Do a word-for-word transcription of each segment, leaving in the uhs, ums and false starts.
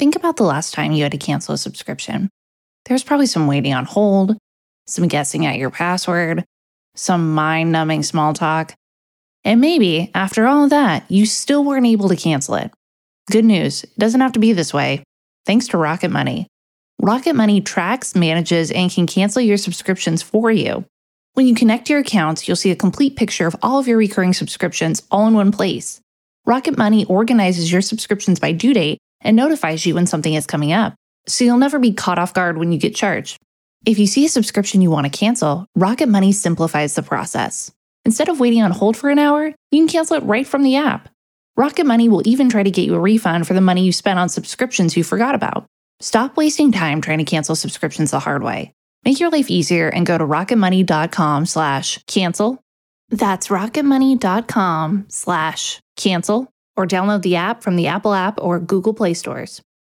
think about the last time you had to cancel a subscription. There's probably some waiting on hold, some guessing at your password, some mind-numbing small talk. And maybe, after all of that, you still weren't able to cancel it. Good news, it doesn't have to be this way. Thanks to Rocket Money. Rocket Money tracks, manages, and can cancel your subscriptions for you. When you connect your accounts, you'll see a complete picture of all of your recurring subscriptions all in one place. Rocket Money organizes your subscriptions by due date and notifies you when something is coming up, so you'll never be caught off guard when you get charged. If you see a subscription you want to cancel, Rocket Money simplifies the process. Instead of waiting on hold for an hour, you can cancel it right from the app. Rocket Money will even try to get you a refund for the money you spent on subscriptions you forgot about. Stop wasting time trying to cancel subscriptions the hard way. Make your life easier and go to rocketmoney.com slash cancel. That's rocketmoney.com slash cancel or download the app from the Apple app or Google Play stores.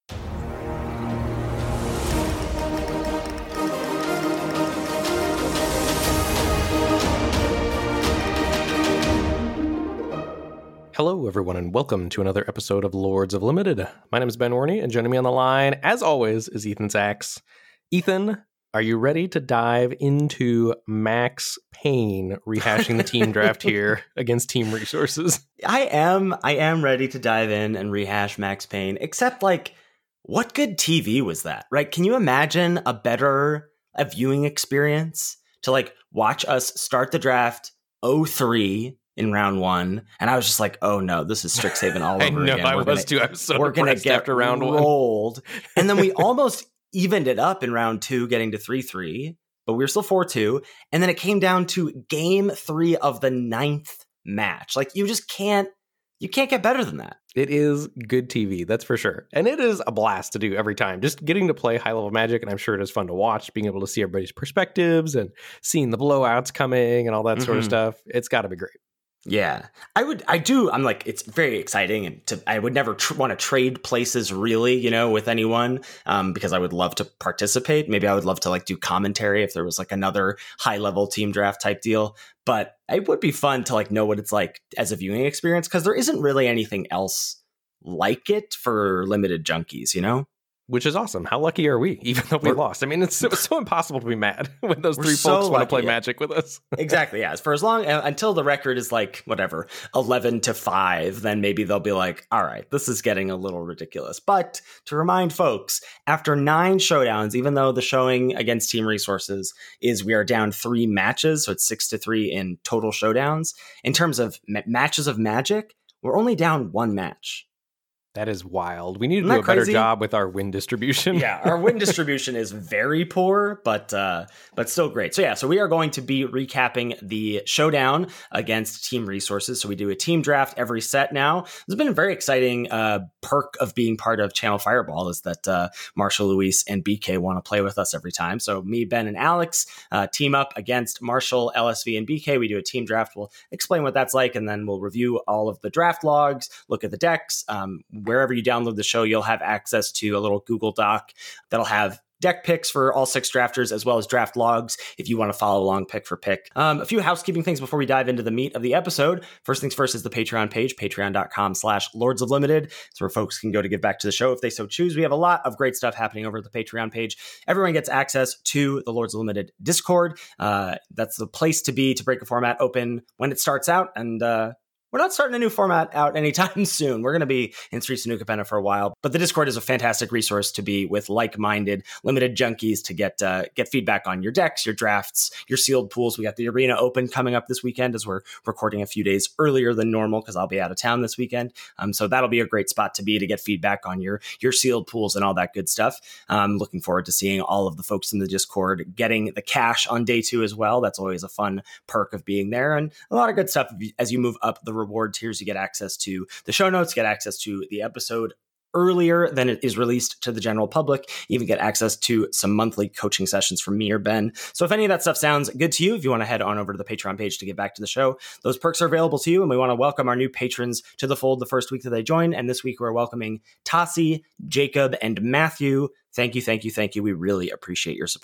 Hello, everyone, and welcome to another episode of Lords of Limited. My name is Ben Warney, and joining me on the line, as always, is Ethan Sachs. Ethan, are you ready to dive into Max Payne rehashing the team draft here against Team Resources? I am. I am ready to dive in and rehash Max Payne, except, like, what good T V was that, right? Can you imagine a better a viewing experience to, like, watch us start the draft oh three in round one, and I was just like, "Oh no, this is Strixhaven all over I know, again." I we're was gonna, too. I was so we're gonna get after round rolled, one. And then we almost evened it up in round two, getting to three three, but we were still four two, and then it came down to game three of the ninth match. Like, you just can't, you can't get better than that. It is good T V, that's for sure. And it is a blast to do every time. Just getting to play high-level Magic, and I'm sure it is fun to watch, being able to see everybody's perspectives and seeing the blowouts coming and all that mm-hmm. sort of stuff. It's got to be great. Yeah, I would. I do. I'm like, it's very exciting, and to, I would never tr- want to trade places, really, you know, with anyone, um, because I would love to participate. Maybe I would love to like do commentary if there was like another high level team draft type deal. But it would be fun to like know what it's like as a viewing experience, because there isn't really anything else like it for limited junkies, you know. Which is awesome. How lucky are we, even though we we're, lost? I mean, it's so, so impossible to be mad when those three so folks want to play yeah. Magic with us. Exactly, yeah. For as long, uh, until the record is like, whatever, eleven to five, then maybe they'll be like, all right, this is getting a little ridiculous. But to remind folks, after nine showdowns, even though the showing against Team Resources is we are down three matches, so it's six to three in total showdowns, in terms of ma- matches of Magic, we're only down one match. That is wild. We need to Isn't do a better crazy? job with our win distribution. Yeah, our win distribution is very poor, but uh, but still great. So yeah, so we are going to be recapping the showdown against Team Resources. So we do a team draft every set now. It's been a very exciting uh, perk of being part of Channel Fireball is that uh, Marshall, Luis, and B K want to play with us every time. So me, Ben, and Alex uh, team up against Marshall, L S V, and B K. We do a team draft. We'll explain what that's like, and then we'll review all of the draft logs, look at the decks. Um, Wherever you download the show, you'll have access to a little Google Doc that'll have deck picks for all six drafters, as well as draft logs if you want to follow along pick for pick. Um, a few housekeeping things before we dive into the meat of the episode. First things first is the Patreon page, patreon.com slash Lords of Limited. It's where folks can go to give back to the show if they so choose. We have a lot of great stuff happening over at the Patreon page. Everyone gets access to the Lords of Limited Discord. Uh, that's the place to be to break a format open when it starts out, and uh, we're not starting a new format out anytime soon. We're going to be in Streets of New Capenna for a while. But the Discord is a fantastic resource to be with like-minded, limited junkies to get uh, get feedback on your decks, your drafts, your sealed pools. We got the Arena Open coming up this weekend as we're recording a few days earlier than normal because I'll be out of town this weekend. Um, so that'll be a great spot to be to get feedback on your, your sealed pools and all that good stuff. I'm looking forward to seeing all of the folks in the Discord getting the cash on day two as well. That's always a fun perk of being there. And a lot of good stuff as you move up the reward tiers. You get access to the show notes, get access to the episode earlier than it is released to the general public. You even get access to some monthly coaching sessions from me or Ben. So if any of that stuff sounds good to you, if you want to head on over to the Patreon page to get back to the show, those perks are available to you. And we want to welcome our new patrons to the fold the first week that they join. And this week we're welcoming Tassi, Jacob, and Matthew. Thank you, thank you, thank you. We really appreciate your support.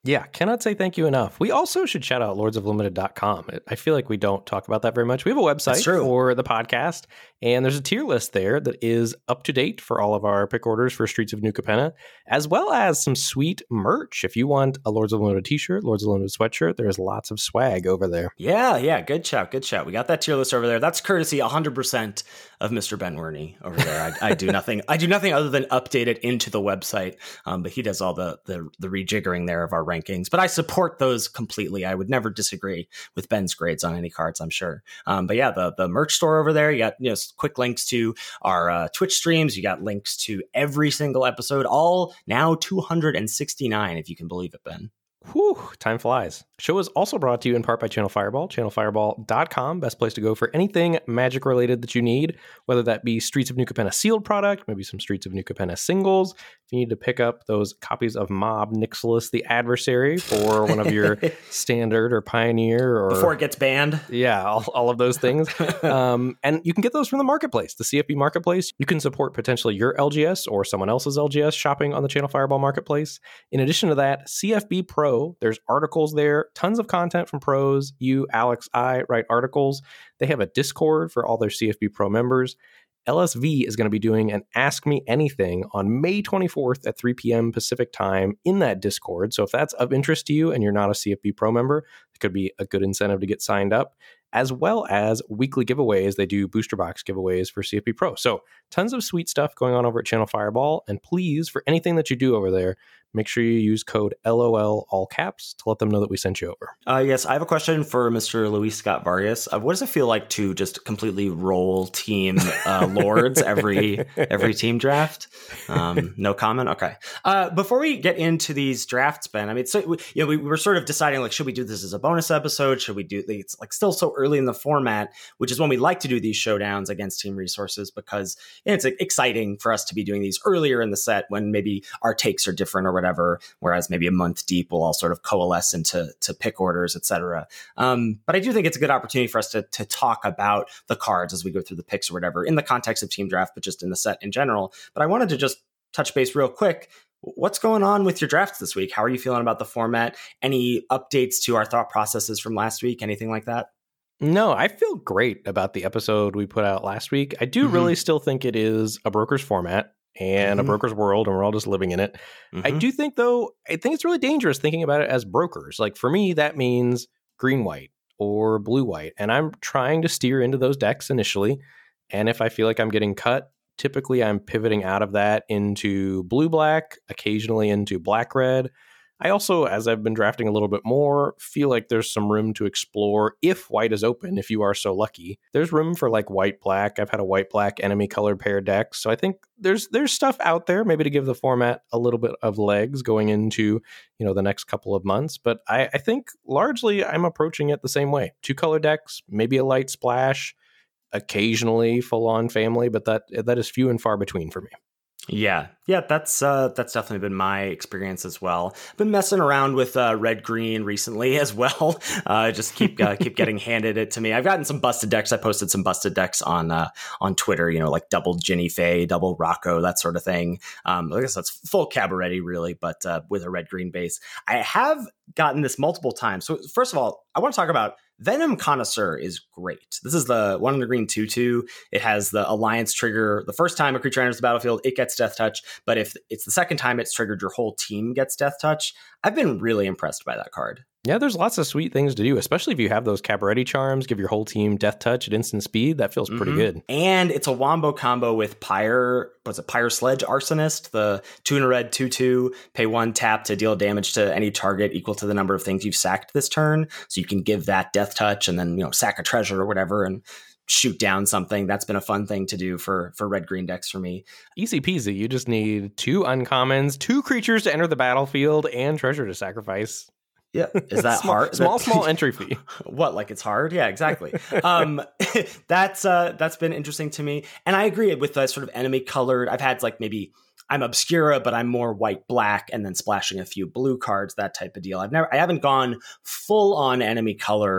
Yeah, cannot say thank you enough. We also should shout out lords of limited dot com. I feel like we don't talk about that very much. We have a website for the podcast, and there's a tier list there that is up to date for all of our pick orders for Streets of New Capenna, as well as some sweet merch. If you want a Lords of Limited t-shirt, Lords of Limited sweatshirt, there's lots of swag over there. Yeah, yeah, good shout, good shout. We got that tier list over there. That's courtesy one hundred percent of Mister Ben Werney over there. I, I do nothing. I do nothing other than update it into the website, um, but he does all the, the the rejiggering there of our rankings. But I support those completely. I would never disagree with Ben's grades on any cards, I'm sure. Um, but yeah, the the merch store over there, you got you know quick links to our uh, Twitch streams. You got links to every single episode, all now two hundred sixty-nine, if you can believe it, Ben. Whew, time flies. Show is also brought to you in part by Channel Fireball, channel fireball dot com. Best place to go for anything magic related that you need, whether that be Streets of New Capenna sealed product, maybe some Streets of New Capenna singles. If you need to pick up those copies of Mob Nixilis the Adversary for one of your standard or Pioneer or before it gets banned. Yeah, all, all of those things. um, and you can get those from the marketplace, the C F B marketplace. You can support potentially your L G S or someone else's L G S shopping on the Channel Fireball marketplace. In addition to that, C F B Pro, there's articles there, tons of content from pros. You, Alex, I write articles. They have a Discord for all their C F B Pro members. L S V is going to be doing an Ask Me Anything on May twenty-fourth at three p.m. Pacific time in that Discord. So if that's of interest to you and you're not a C F B Pro member, it could be a good incentive to get signed up, as well as weekly giveaways. They do booster box giveaways for C F B Pro. So tons of sweet stuff going on over at Channel Fireball. And please, for anything that you do over there, make sure you use code L O L, all caps, to let them know that we sent you over. Uh, yes, I have a question for Mister Luis Scott Vargas. Uh, what does it feel like to just completely roll team uh, Lords every every team draft? Um, no comment? Okay. Uh, before we get into these drafts, Ben, I mean, so we, you know, we were sort of deciding, like, should we do this as a bonus episode? Should we do, it's like still so early in the format, which is when we like to do these showdowns against Team Resources, because you know, it's exciting for us to be doing these earlier in the set when maybe our takes are different or whatever, whereas maybe a month deep we'll all sort of coalesce into to pick orders, et cetera. Um, but I do think it's a good opportunity for us to to talk about the cards as we go through the picks or whatever in the context of team draft, but just in the set in general. But I wanted to just touch base real quick. What's going on with your drafts this week? How are you feeling about the format? Any updates to our thought processes from last week? Anything like that? No, I feel great about the episode we put out last week. I do mm-hmm. really still think it is a broker's format and mm-hmm. a broker's world, and we're all just living in it. Mm-hmm. I do think, though, I think it's really dangerous thinking about it as brokers. Like, for me, that means green-white or blue-white, and I'm trying to steer into those decks initially, and if I feel like I'm getting cut, typically I'm pivoting out of that into blue-black, occasionally into black-red. I also, as I've been drafting a little bit more, feel like there's some room to explore if white is open, if you are so lucky. There's room for like white-black. I've had a white-black enemy-colored pair deck, so I think there's there's stuff out there maybe to give the format a little bit of legs going into, you know, the next couple of months. But I, I think largely I'm approaching it the same way. Two color decks, maybe a light splash, occasionally full-on family, but that that is few and far between for me. Yeah, yeah, that's uh, that's definitely been my experience as well. Been messing around with uh, red green recently as well. Uh, just keep uh, keep getting handed it to me. I've gotten some busted decks. I posted some busted decks on uh, on Twitter. You know, like double Ginny Faye, double Rocco, that sort of thing. Um, I guess that's full Cabaretti really, but uh, with a red green base. I have gotten this multiple times. So first of all, I want to talk about Venom Connoisseur is great. This is the one in the green two two. It has the Alliance trigger. The first time a creature enters the battlefield, it gets Death Touch. But if it's the second time it's triggered, your whole team gets Death Touch. I've been really impressed by that card. Yeah, there's lots of sweet things to do, especially if you have those Cabaretti charms, give your whole team Death Touch at instant speed. That feels pretty mm-hmm. good. And it's a wombo combo with Pyre, what's it, Pyre Sledge Arsonist, the two in a red two two, pay one tap to deal damage to any target equal to the number of things you've sacked this turn. So you can give that Death Touch and then, you know, sack a treasure or whatever and shoot down something. That's been a fun thing to do for for red green decks for me. Easy peasy. You just need two uncommons, two creatures to enter the battlefield, and treasure to sacrifice. Yeah, is that small, hard? Small, that, small entry fee. What, like it's hard? Yeah, exactly. um, that's uh, that's been interesting to me, and I agree with the sort of enemy colored. I've had like maybe I'm Obscura, but I'm more white black, and then splashing a few blue cards, that type of deal. I've never, I haven't gone full on enemy color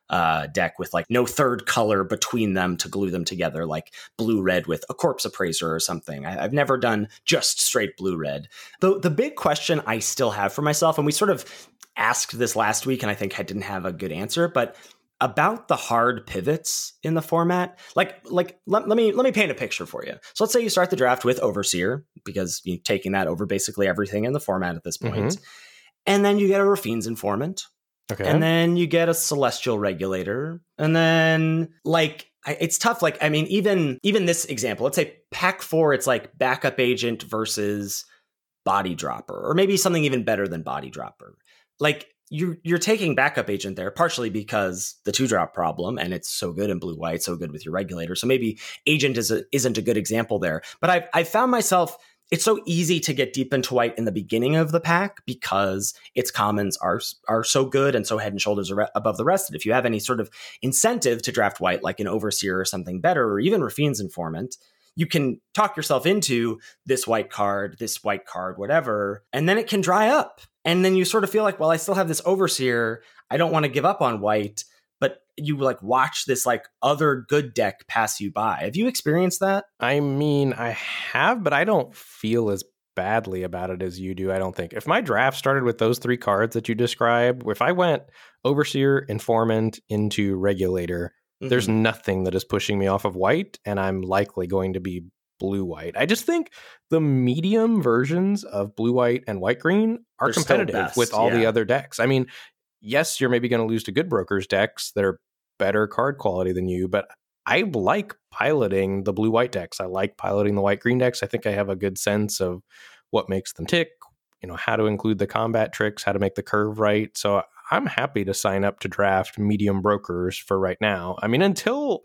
uh, deck with like no third color between them to glue them together, like blue red with a Corpse Appraiser or something. I, I've never done just straight blue red. The the big question I still have for myself, and we sort of asked this last week, and I think I didn't have a good answer, but about the hard pivots in the format. Like, like let, let me let me paint a picture for you. So let's say you start the draft with Overseer, because you're taking that over basically everything in the format at this point. Mm-hmm. And then you get a Rafine's Informant. Okay. And then you get a Celestial Regulator. And then, like, it's tough. Like, I mean, even even this example, let's say pack four, it's like Backup Agent versus Body Dropper, or maybe something even better than Body Dropper. Like, you're, you're taking Backup Agent there, partially because the two-drop problem, and it's so good in blue-white, so good with your regulator. So maybe Agent is a, isn't a good example there. But I've, I've found myself... It's so easy to get deep into white in the beginning of the pack because its commons are are so good and so head and shoulders above the rest. And if you have any sort of incentive to draft white, like an Overseer or something better, or even Rafine's Informant, you can talk yourself into this white card, this white card, whatever, and then it can dry up. And then you sort of feel like, well, I still have this Overseer. I don't want to give up on white. But you like watch this like other good deck pass you by. Have you experienced that? I mean, I have, but I don't feel as badly about it as you do, I don't think. If my draft started with those three cards that you described, if I went Overseer, Informant into Regulator, mm-hmm. there's nothing that is pushing me off of white, and I'm likely going to be blue-white. I just think the medium versions of blue-white and white-green are They're competitive with all yeah. the other decks. I mean, yes, you're maybe going to lose to good brokers decks that are better card quality than you, but I like piloting the blue-white decks. I like piloting the white-green decks. I think I have a good sense of what makes them tick, you know, how to include the combat tricks, how to make the curve right. So I'm happy to sign up to draft medium brokers for right now. I mean, until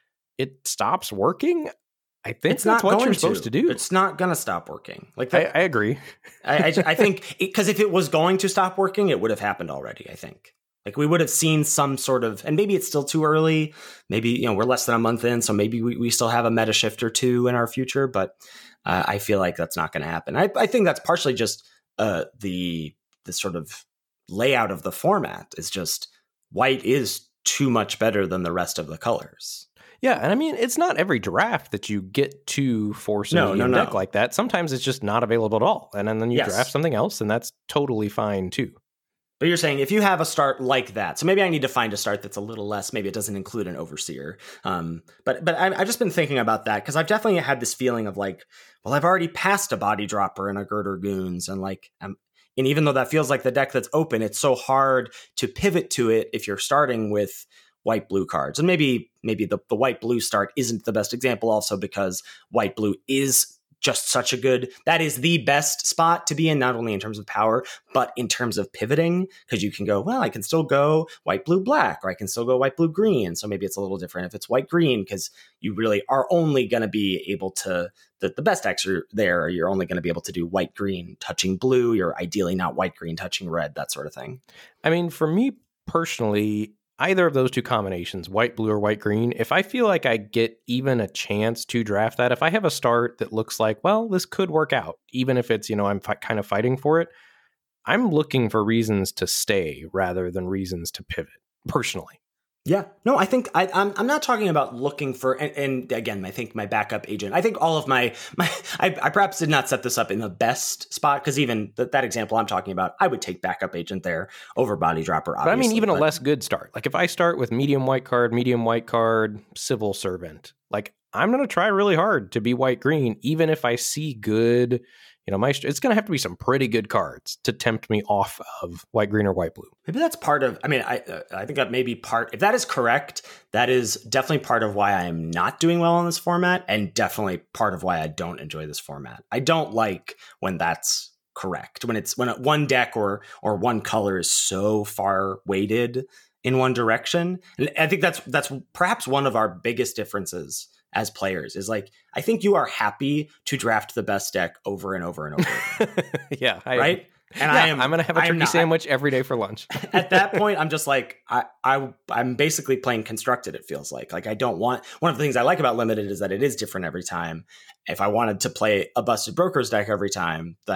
it stops working, I think it's that's not what you're to. supposed to do. It's not going to stop working. Like that, I, I agree. I, I, I think because if it was going to stop working, it would have happened already. I think like we would have seen some sort of, and maybe it's still too early. Maybe, you know, we're less than a month in, so maybe we, we still have a meta shift or two in our future. But uh, I feel like that's not going to happen. I, I think that's partially just uh, the the sort of layout of the format is just white is too much better than the rest of the colors. Yeah, and I mean, it's not every draft that you get to force a no, medium no, no. deck like that. Sometimes it's just not available at all, and, and then you yes. draft something else, and that's totally fine too. But you're saying if you have a start like that, so maybe I need to find a start that's a little less. Maybe it doesn't include an Overseer. Um, but but I've just been thinking about that because I've definitely had this feeling of like, well, I've already passed a Body Dropper and a Girder Goons, and like, I'm, and even though that feels like the deck that's open, it's so hard to pivot to it if you're starting with white blue cards. And maybe maybe the, the white blue start isn't the best example also because white blue is just such a good, that is the best spot to be in, not only in terms of power, but in terms of pivoting, because you can go, well, I can still go white, blue, black, or I can still go white, blue, green. So maybe it's a little different if it's white, green, because you really are only going to be able to, the, the best decks are there, you're only going to be able to do white, green, touching blue. You're ideally not white, green, touching red, that sort of thing. I mean, for me personally, either of those two combinations, white, blue, or white, green, if I feel like I get even a chance to draft that, if I have a start that looks like, well, this could work out, even if it's, you know, I'm fi- kind of fighting for it, I'm looking for reasons to stay rather than reasons to pivot, personally. Yeah, no, I think I, I'm I'm not talking about looking for, and, and again, I think my backup agent, I think all of my, my I, I perhaps did not set this up in the best spot, because even th- that example I'm talking about, I would take backup agent there over Body Dropper, obviously. But I mean, even but, a less good start. Like if I start with medium white card, medium white card, Civil Servant, like I'm going to try really hard to be white-green, even if I see good, you know, my it's going to have to be some pretty good cards to tempt me off of white, green, or white, blue. Maybe that's part of, I mean, I uh, I think that may be part, if that is correct, that is definitely part of why I am not doing well in this format, and definitely part of why I don't enjoy this format. I don't like when that's correct, when it's, when one deck or or one color is so far weighted in one direction. And I think that's that's perhaps one of our biggest differences as players, is like, I think you are happy to draft the best deck over and over and over again. Yeah. I, right? And yeah, I am, I'm going to have a turkey not, sandwich every day for lunch. At that point, I'm just like, I, I, I'm basically playing constructed, it feels like. Like I don't want, one of the things I like about Limited is that it is different every time. If I wanted to play a Busted Brokers deck every time, then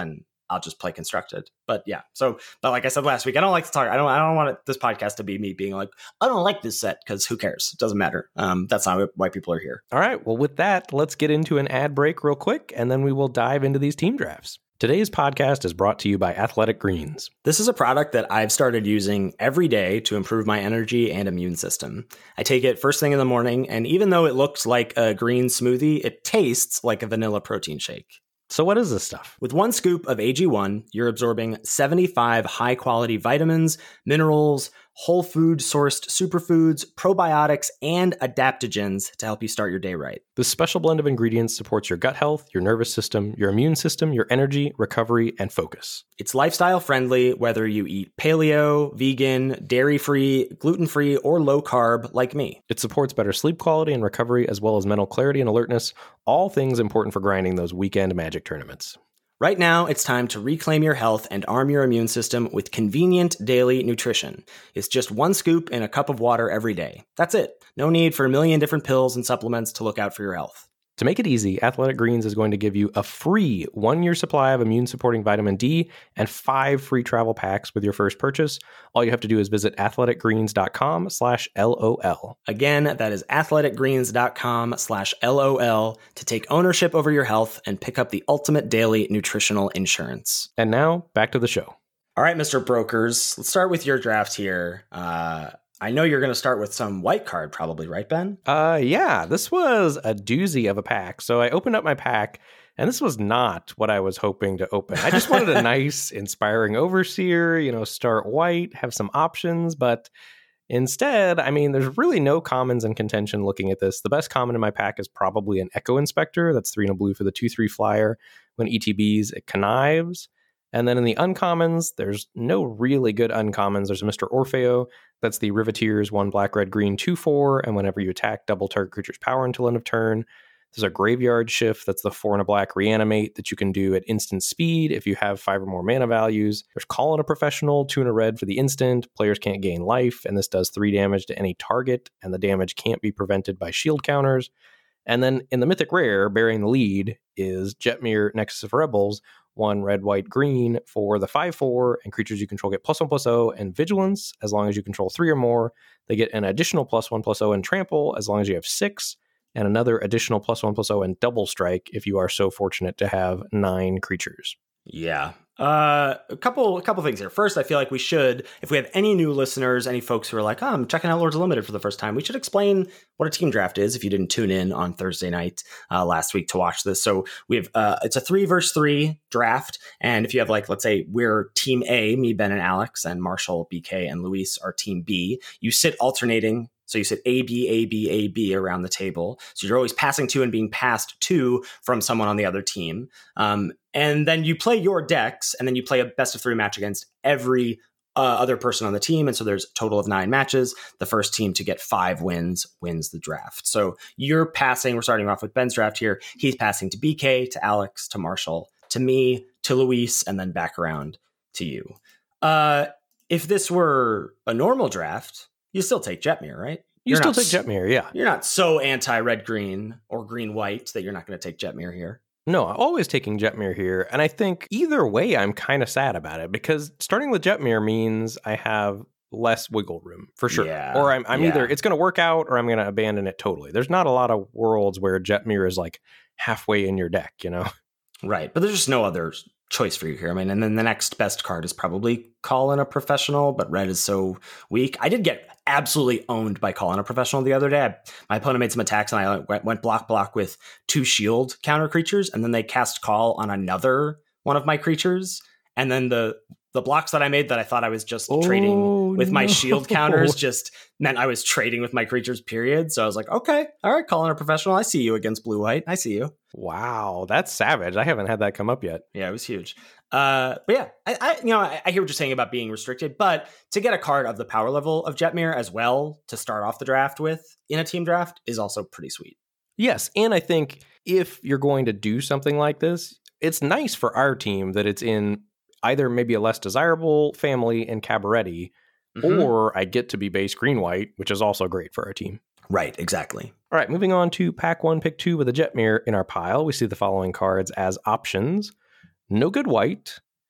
I'll just play constructed. But yeah, so but like I said last week, I don't like to talk. I don't. I don't want it, this podcast to be me being like, I don't like this set because who cares? It doesn't matter. Um, that's not why people are here. All right. Well, with that, let's get into an ad break real quick, and then we will dive into these team drafts. Today's podcast is brought to you by Athletic Greens. This is a product that I've started using every day to improve my energy and immune system. I take it first thing in the morning, and even though it looks like a green smoothie, it tastes like a vanilla protein shake. So what is this stuff? With one scoop of A G one, you're absorbing seventy-five high-quality vitamins, minerals, whole food sourced superfoods, probiotics, and adaptogens to help you start your day right. This special blend of ingredients supports your gut health, your nervous system, your immune system, your energy, recovery, and focus. It's lifestyle friendly whether you eat paleo, vegan, dairy-free, gluten-free, or low-carb like me. It supports better sleep quality and recovery as well as mental clarity and alertness, all things important for grinding those weekend magic tournaments. Right now, it's time to reclaim your health and arm your immune system with convenient daily nutrition. It's just one scoop in a cup of water every day. That's it. No need for a million different pills and supplements to look out for your health. To make it easy, Athletic Greens is going to give you a free one-year supply of immune-supporting vitamin D and five free travel packs with your first purchase. All you have to do is visit athleticgreens.com slash LOL. Again, that is athleticgreens.com slash LOL to take ownership over your health and pick up the ultimate daily nutritional insurance. And now, back to the show. All right, Mister Brokers, let's start with your draft here. Uh... I know you're going to start with some white card probably, right, Ben? Uh, yeah, this was a doozy of a pack. So I opened up my pack, and this was not what I was hoping to open. I just wanted a nice, inspiring overseer, you know, start white, have some options. But instead, I mean, there's really no commons in contention looking at this. The best common in my pack is probably an Echo Inspector. That's three and a blue for the two three flyer. When E T Bs, it connives. And then in the uncommons, there's no really good uncommons. There's a Mister Orfeo. That's the Riveteers, one black, red, green, two, four. And whenever you attack, double target creature's power until end of turn. There's a Graveyard Shift. That's the four and a black reanimate that you can do at instant speed if you have five or more mana values. There's Call in a Professional, two and a red for the instant. Players can't gain life, and this does three damage to any target, and the damage can't be prevented by shield counters. And then in the Mythic Rare, bearing the lead, is Jetmir, Nexus of Rebels, one red, white, green for the five four, and creatures you control get plus one plus zero and vigilance. As long as you control three or more, they get an additional plus one plus zero and trample as long as you have six, and another additional plus one plus zero and double strike if you are so fortunate to have nine creatures. Yeah. Uh, a couple, a couple things here. First, I feel like we should, if we have any new listeners, any folks who are like, oh, I'm checking out Lords Unlimited for the first time, we should explain what a team draft is if you didn't tune in on Thursday night uh, last week to watch this. So we have, uh, it's a three versus three draft. And if you have like, let's say we're team A, me, Ben, and Alex, and Marshall, B K, and Luis are team B, you sit alternating. So you sit A, B, A, B, A, B around the table. So you're always passing to and being passed to from someone on the other team. Um, and then you play your decks, and then you play a best of three match against every uh, other person on the team. And so there's a total of nine matches. The first team to get five wins wins the draft. So you're passing, we're starting off with Ben's draft here. He's passing to B K, to Alex, to Marshall, to me, to Luis, and then back around to you. Uh, if this were a normal draft, you still take Jetmir, right? You you're still not, take Jetmir, yeah. You're not so anti-red-green or green-white that you're not going to take Jetmir here. No, I'm always taking Jetmir here. And I think either way, I'm kind of sad about it because starting with Jetmir means I have less wiggle room for sure. Yeah, or I'm, I'm yeah. either it's going to work out or I'm going to abandon it totally. There's not a lot of worlds where Jetmir is like halfway in your deck, you know? Right. But there's just no other choice for you here. I mean, and then the next best card is probably Call in a Professional, but red is so weak. I did get absolutely owned by Call in a Professional the other day. I, my opponent made some attacks and I went, went block block with two shield counter creatures, and then they cast Call on another one of my creatures. And then the the blocks that I made that I thought I was just oh, trading with my no. shield counters just meant I was trading with my creatures, period. So I was like, okay, all right, Call in a Professional. I see you against blue white. I see you. Wow, that's savage. I haven't had that come up yet. Yeah, it was huge. Uh, but yeah, I, I you know I, I hear what you're saying about being restricted, but to get a card of the power level of Jetmir as well to start off the draft with in a team draft is also pretty sweet. Yes, and I think if you're going to do something like this, it's nice for our team that it's in either maybe a less desirable family in Cabaretti, mm-hmm. or I get to be base green-white, which is also great for our team. Right, exactly. All right, moving on to pack one, pick two with a Jetmir in our pile. We see the following cards as options. No Good White,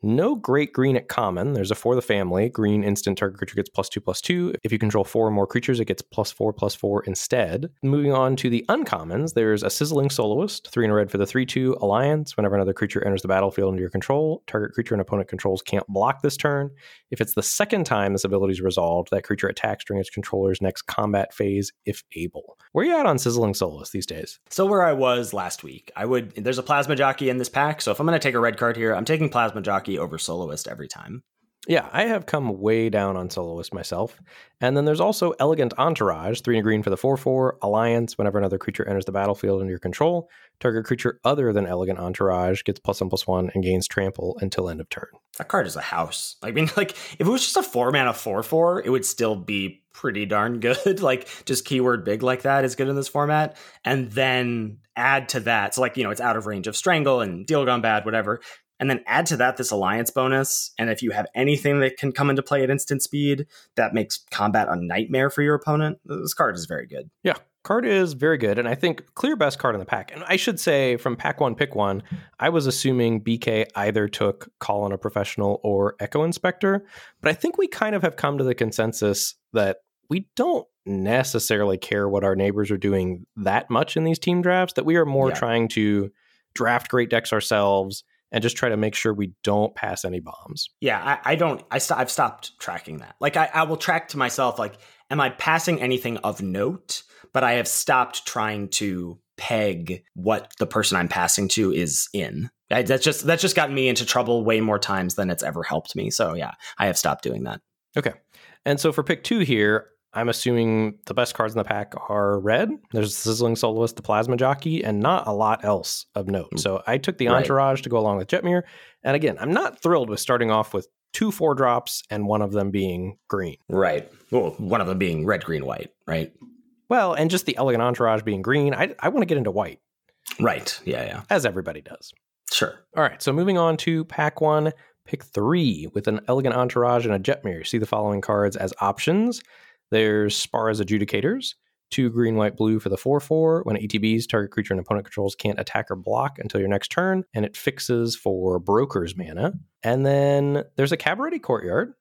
No great green at common. There's a for the family. Green instant target creature gets plus two, plus two. If you control four or more creatures, it gets plus four, plus four instead. Moving on to the uncommons, there's a Sizzling Soloist. Three in a red for the three two Alliance. Whenever another creature enters the battlefield under your control, target creature an opponent controls can't block this turn. If it's the second time this ability is resolved, that creature attacks during its controller's next combat phase, if able. Where are you at on Sizzling Soloist these days? Still where I was last week. I would. There's a Plasma Jockey in this pack, so if I'm going to take a red card here, I'm taking Plasma Jockey over Soloist every time. Yeah, I have come way down on Soloist myself. And then there's also Elegant Entourage, three and a green for the four four Alliance. Whenever another creature enters the battlefield under your control, target creature other than Elegant Entourage gets plus one plus one and gains trample until end of turn. That card is a house. I mean, like, if it was just a four mana four four, it would still be pretty darn good. Like, just keyword big like that is good in this format. And then add to that, so like, you know, it's out of range of Strangle and Deal Gone Bad, whatever. And then add to that this Alliance bonus. And if you have anything that can come into play at instant speed, that makes combat a nightmare for your opponent. This card is very good. Yeah, card is very good. And I think clear best card in the pack. And I should say from pack one, pick one, I was assuming B K either took Call on a Professional or Echo Inspector. But I think we kind of have come to the consensus that we don't necessarily care what our neighbors are doing that much in these team drafts, that we are more yeah. trying to draft great decks ourselves and just try to make sure we don't pass any bombs. Yeah, I, I don't, I st- I've stopped tracking that. Like, I, I will track to myself, like, am I passing anything of note? But I have stopped trying to peg what the person I'm passing to is in. I, that's just, that's just gotten me into trouble way more times than it's ever helped me. So yeah, I have stopped doing that. Okay. And so for pick two here, I'm assuming the best cards in the pack are red. There's the Sizzling Soloist, the Plasma Jockey, and not a lot else of note. So I took the Entourage right. to go along with Jetmir. And again, I'm not thrilled with starting off with two four drops and one of them being green. Right. Well, one of them being red, green, white, right? Well, and just the Elegant Entourage being green. I, I want to get into white. Right. Yeah, yeah. As everybody does. Sure. All right. So moving on to pack one, pick three with an Elegant Entourage and a Jetmir. You see the following cards as options. There's Spara's Adjudicators, two green, white, blue for the four four. When it E T Bs, target creature and opponent controls can't attack or block until your next turn, and it fixes for Broker's mana. And then there's a Cabaretti Courtyard.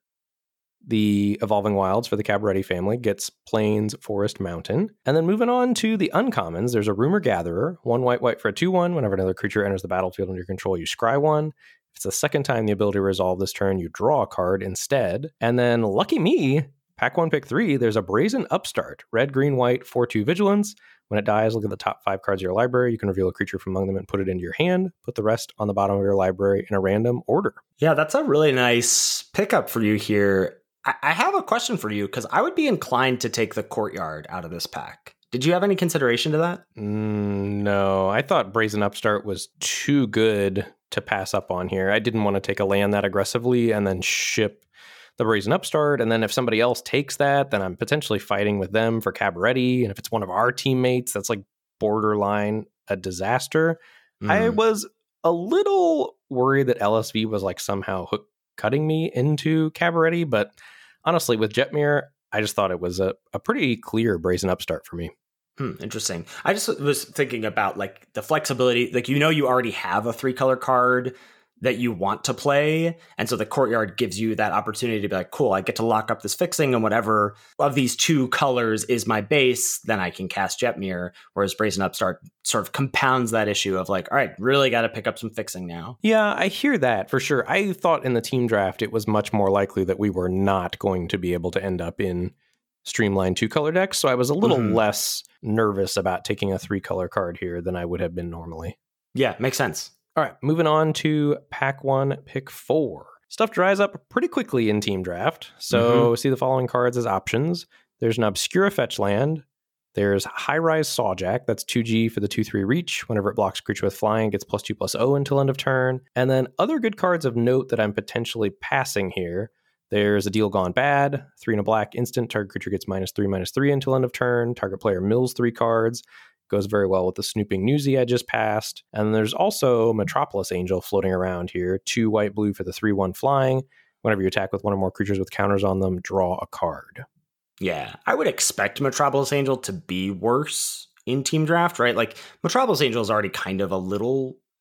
The Evolving Wilds for the Cabaretti family gets Plains, Forest, Mountain. And then moving on to the uncommons, there's a Rumor Gatherer, one white, white for a two one. Whenever another creature enters the battlefield under your control, you scry one. If it's the second time the ability to resolve this turn, you draw a card instead. And then lucky me, pack one, pick three, there's a Brazen Upstart, red, green, white, four two Vigilance. When it dies, look at the top five cards of your library. You can reveal a creature from among them and put it into your hand. Put the rest on the bottom of your library in a random order. Yeah, that's a really nice pickup for you here. I, I have a question for you, because I would be inclined to take the Courtyard out of this pack. Did you have any consideration to that? Mm, no, I thought Brazen Upstart was too good to pass up on here. I didn't want to take a land that aggressively and then ship the Brazen Upstart, and then if somebody else takes that, then I'm potentially fighting with them for Cabaretti, and if it's one of our teammates, that's like borderline a disaster. Mm. I was a little worried that L S V was like somehow hook cutting me into Cabaretti, but honestly, with Jetmir, I just thought it was a, a pretty clear Brazen Upstart for me. Hmm, interesting. I just was thinking about like the flexibility, like, you know, you already have a three color card that you want to play. And so the Courtyard gives you that opportunity to be like, cool, I get to lock up this fixing, and whatever of these two colors is my base, then I can cast Jetmir. Whereas Brazen Upstart sort of compounds that issue of like, all right, really got to pick up some fixing now. Yeah, I hear that for sure. I thought in the team draft, it was much more likely that we were not going to be able to end up in streamlined two color decks. So I was a little mm-hmm. less nervous about taking a three color card here than I would have been normally. Yeah, makes sense. All right, moving on to pack one, pick four. Stuff dries up pretty quickly in team draft. So mm-hmm. see the following cards as options. There's an Obscura Fetch Land. There's High Rise Sawjack. That's two G for the two three reach. Whenever it blocks a creature with flying, it gets plus two plus oh until end of turn. And then other good cards of note that I'm potentially passing here. There's a Deal Gone Bad. Three and a black instant. Target creature gets minus three, minus three until end of turn. Target player mills three cards. Goes very well with the Snooping Newsy I just passed. And there's also Metropolis Angel floating around here. Two white, blue for the three one flying. Whenever you attack with one or more creatures with counters on them, draw a card. Yeah, I would expect Metropolis Angel to be worse in team draft, right? Like, Metropolis Angel is already kind of a little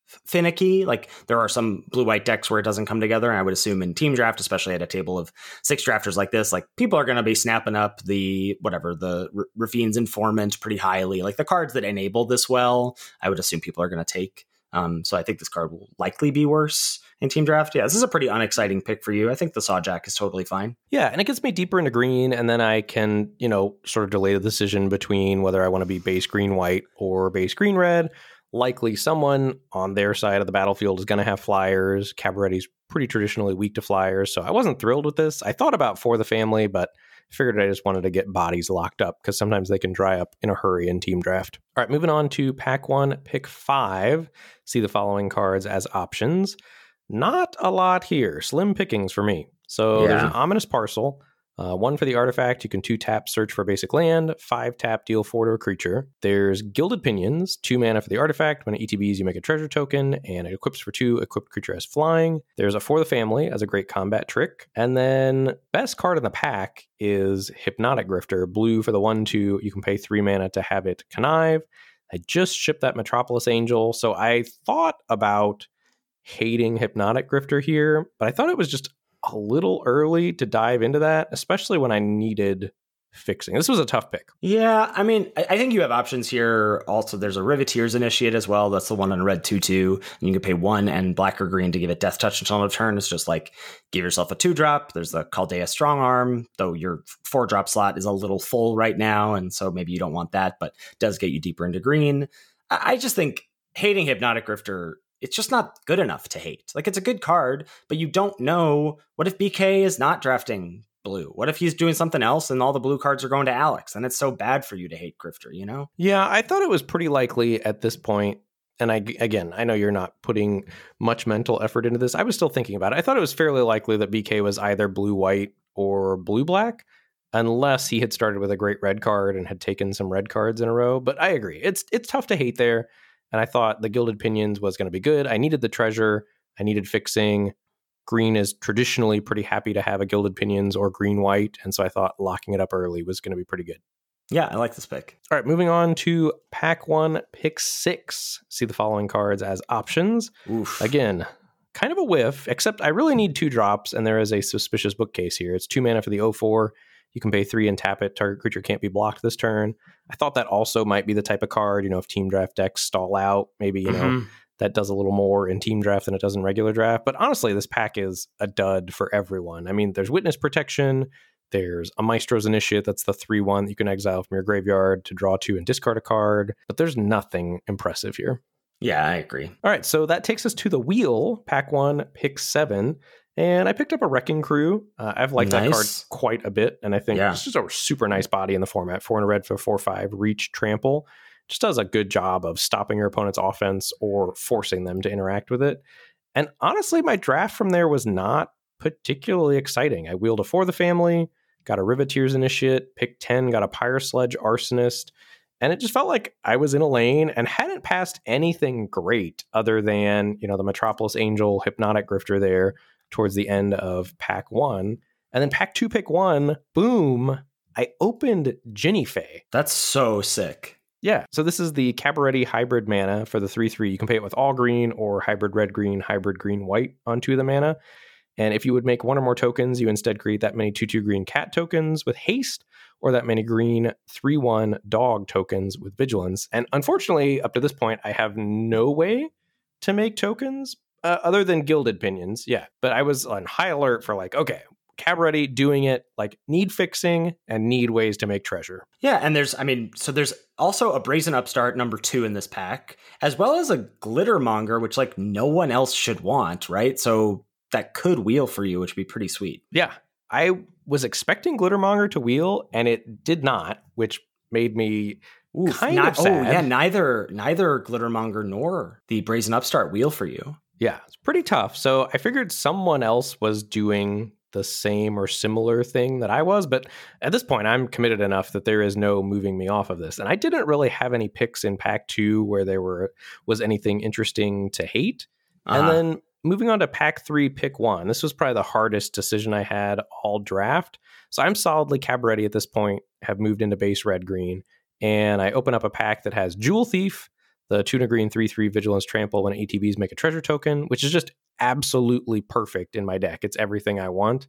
finicky. Like there are some blue-white decks where it doesn't come together. And I would assume in team draft, especially at a table of six drafters like this, like people are going to be snapping up the whatever the R- Rafine's Informant pretty highly. Like the cards that enable this well, I would assume people are going to take. Um, so I think this card will likely be worse in team draft. Yeah, this is a pretty unexciting pick for you. I think the Sawjack is totally fine. Yeah, and it gets me deeper into green, and then I can, you know, sort of delay the decision between whether I want to be base green white or base green red. Likely someone on their side of the battlefield is going to have flyers. Cabaretti's pretty traditionally weak to flyers, so I wasn't thrilled with this. I thought about For the Family, but figured I just wanted to get bodies locked up because sometimes they can dry up in a hurry in team draft. All right, moving on to pack one, pick five. See the following cards as options. Not a lot here. Slim pickings for me. So yeah. There's an Ominous Parcel. Uh, one for the artifact. You can two tap, search for basic land. Five tap, deal four to a creature. There's Gilded Pinions. Two mana for the artifact. When it E T Bs, you make a treasure token, and it equips for two. Equipped creature has flying. There's a For the Family as a great combat trick. And then best card in the pack is Hypnotic Grifter. Blue for the one two. You can pay three mana to have it connive. I just shipped that Metropolis Angel, so I thought about hating Hypnotic Grifter here, but I thought it was just a little early to dive into that, especially when I needed fixing. This was a tough pick. Yeah, I mean, I, I think you have options here. Also, there's a Riveteer's Initiate as well. That's the one on red two two. And you can pay one and black or green to give it Death Touch until end of turn. It's just like, give yourself a two drop. There's the Chaldea Strongarm, though your four drop slot is a little full right now. And so maybe you don't want that, but it does get you deeper into green. I, I just think hating Hypnotic Grifter, it's just not good enough to hate. Like, it's a good card, but you don't know, what if B K is not drafting blue? What if he's doing something else and all the blue cards are going to Alex? And it's so bad for you to hate Grifter, you know? Yeah, I thought it was pretty likely at this point. And I, again, I know you're not putting much mental effort into this. I was still thinking about it. I thought it was fairly likely that B K was either blue-white or blue-black, unless he had started with a great red card and had taken some red cards in a row. But I agree. It's it's tough to hate there. And I thought the Gilded Pinions was going to be good. I needed the treasure. I needed fixing. Green is traditionally pretty happy to have a Gilded Pinions or green-white. And so I thought locking it up early was going to be pretty good. Yeah, I like this pick. All right, moving on to pack one, pick six. See the following cards as options. Oof. Again, kind of a whiff, except I really need two drops, and there is a Suspicious Bookcase here. It's two mana for the oh four. You can pay three and tap it. Target creature can't be blocked this turn. I thought that also might be the type of card, you know, if team draft decks stall out, maybe, you mm-hmm. know, that does a little more in team draft than it does in regular draft. But honestly, this pack is a dud for everyone. I mean, there's Witness Protection. There's a Maestro's Initiate. That's the three one that you can exile from your graveyard to draw two and discard a card. But there's nothing impressive here. Yeah, I agree. All right, so that takes us to the wheel. Pack one, pick seven. And I picked up a Wrecking Crew. Uh, I've liked nice. that card quite a bit. And I think yeah. this is a super nice body in the format. Four and a red for four five, reach, trample. Just does a good job of stopping your opponent's offense or forcing them to interact with it. And honestly, my draft from there was not particularly exciting. I wheeled a For the Family, got a Riveteer's Initiate, picked ten, got a Pyre Sledge Arsonist. And it just felt like I was in a lane and hadn't passed anything great other than, you know, the Metropolis Angel, Hypnotic Grifter there towards the end of pack one. And then pack two, pick one, boom, I opened Ginny Fae. That's so sick. Yeah, so this is the Cabaretti hybrid mana for the three three. You can pay it with all green or hybrid red-green, hybrid green-white on two of the mana. And if you would make one or more tokens, you instead create that many two two green cat tokens with haste, or that many green three one dog tokens with vigilance. And unfortunately, up to this point, I have no way to make tokens uh, other than Gilded Pinions. Yeah, but I was on high alert for like, okay, Cabaretti doing it, like need fixing and need ways to make treasure. Yeah, and there's, I mean, so there's also a Brazen Upstart number two in this pack, as well as a Glittermonger, which like no one else should want, right? So that could wheel for you, which would be pretty sweet. Yeah, I was expecting Glittermonger to wheel, and it did not, which made me Oof, kind not, of sad. Oh, yeah, neither neither Glittermonger nor the Brazen Upstart wheel for you. Yeah, it's pretty tough. So I figured someone else was doing the same or similar thing that I was, but at this point, I'm committed enough that there is no moving me off of this. And I didn't really have any picks in pack two where there were was anything interesting to hate. Uh-huh. And then moving on to pack three, pick one. This was probably the hardest decision I had all draft. So I'm solidly Cabaretti at this point, have moved into base red green. And I open up a pack that has Jewel Thief, the Tuna Green three three Vigilance Trample when A T Bs make a treasure token, which is just absolutely perfect in my deck. It's everything I want.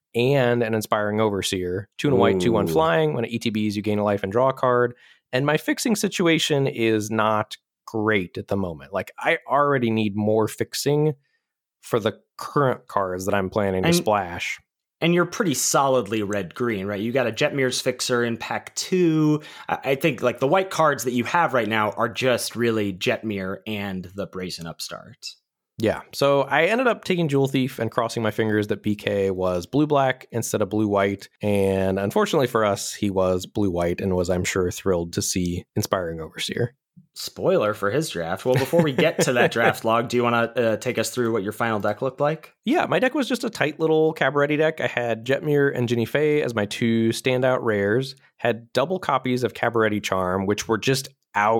And an Inspiring Overseer. Two and a white, two one flying. When it E T Bs, you gain a life and draw a card. And my fixing situation is not great at the moment. Like, I already need more fixing for the current cards that I'm planning to and, splash. And you're pretty solidly red-green, right? You got a Jetmir's Fixer in pack two. I, I think like the white cards that you have right now are just really Jetmir and the Brazen Upstart. Yeah, so I ended up taking Jewel Thief and crossing my fingers that B K was blue-black instead of blue-white. And unfortunately for us, he was blue-white and was, I'm sure, thrilled to see Inspiring Overseer. Spoiler for his draft. Well, before we get to that draft log, do you want to uh, take us through what your final deck looked like? Yeah, my deck was just a tight little Cabaretti deck. I had Jetmir and Jinnie Fay as my two standout rares, had double copies of Cabaretti Charm, which were just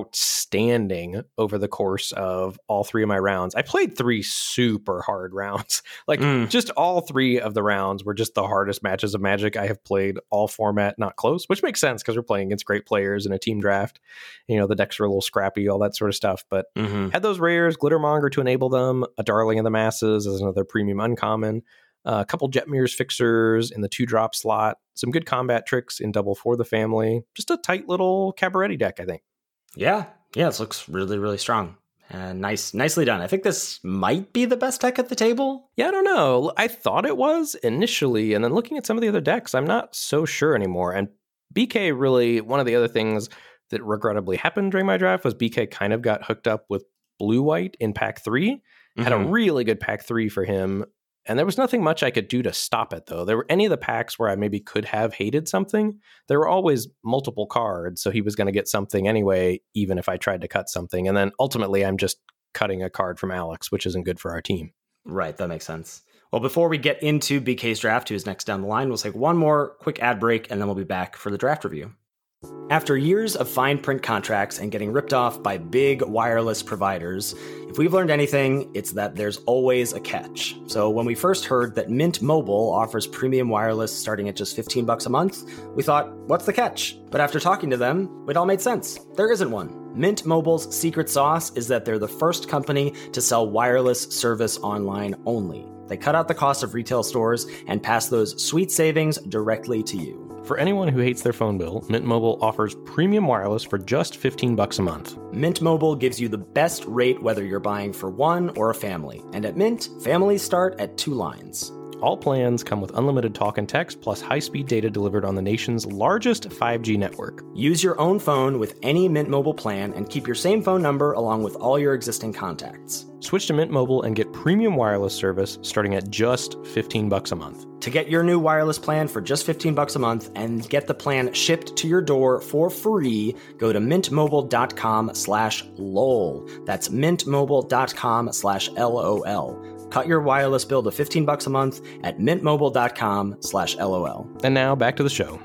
outstanding over the course of all three of my rounds. I played three super hard rounds. Like, mm. just all three of the rounds were just the hardest matches of Magic I have played all format, not close, which makes sense because we're playing against great players in a team draft. You know, the decks are a little scrappy, all that sort of stuff. But mm-hmm. had those rares, Glittermonger to enable them, a Darling of the Masses as another premium uncommon, uh, a couple Jetmir's Fixers in the two-drop slot, some good combat tricks in double for the family. Just a tight little Cabaretti deck, I think. Yeah, yeah, this looks really, really strong. And nice, nicely done. I think this might be the best deck at the table. Yeah, I don't know. I thought it was initially, and then looking at some of the other decks, I'm not so sure anymore. And B K really, one of the other things that regrettably happened during my draft was B K kind of got hooked up with blue-white in pack three. Mm-hmm. Had a really good pack three for him. And there was nothing much I could do to stop it, though. There were any of the packs where I maybe could have hated something. There were always multiple cards, so he was going to get something anyway, even if I tried to cut something. And then ultimately, I'm just cutting a card from Alex, which isn't good for our team. Right, that makes sense. Well, before we get into B K's draft, who's next down the line, we'll take one more quick ad break, and then we'll be back for the draft review. After years of fine print contracts and getting ripped off by big wireless providers, if we've learned anything, it's that there's always a catch. So when we first heard that Mint Mobile offers premium wireless starting at just fifteen bucks a month, we thought, what's the catch? But after talking to them, it all made sense. There isn't one. Mint Mobile's secret sauce is that they're the first company to sell wireless service online only. They cut out the cost of retail stores and pass those sweet savings directly to you. For anyone who hates their phone bill, Mint Mobile offers premium wireless for just fifteen bucks a month. Mint Mobile gives you the best rate whether you're buying for one or a family. And at Mint, families start at two lines. All plans come with unlimited talk and text plus high-speed data delivered on the nation's largest five G network. Use your own phone with any Mint Mobile plan and keep your same phone number along with all your existing contacts. Switch to Mint Mobile and get premium wireless service starting at just fifteen bucks a month. To get your new wireless plan for just fifteen bucks a month and get the plan shipped to your door for free, go to mintmobile.com slash lol. That's mintmobile.com slash LOL. Cut your wireless bill to fifteen bucks a month at mintmobile.com slash LOL. And now back to the show.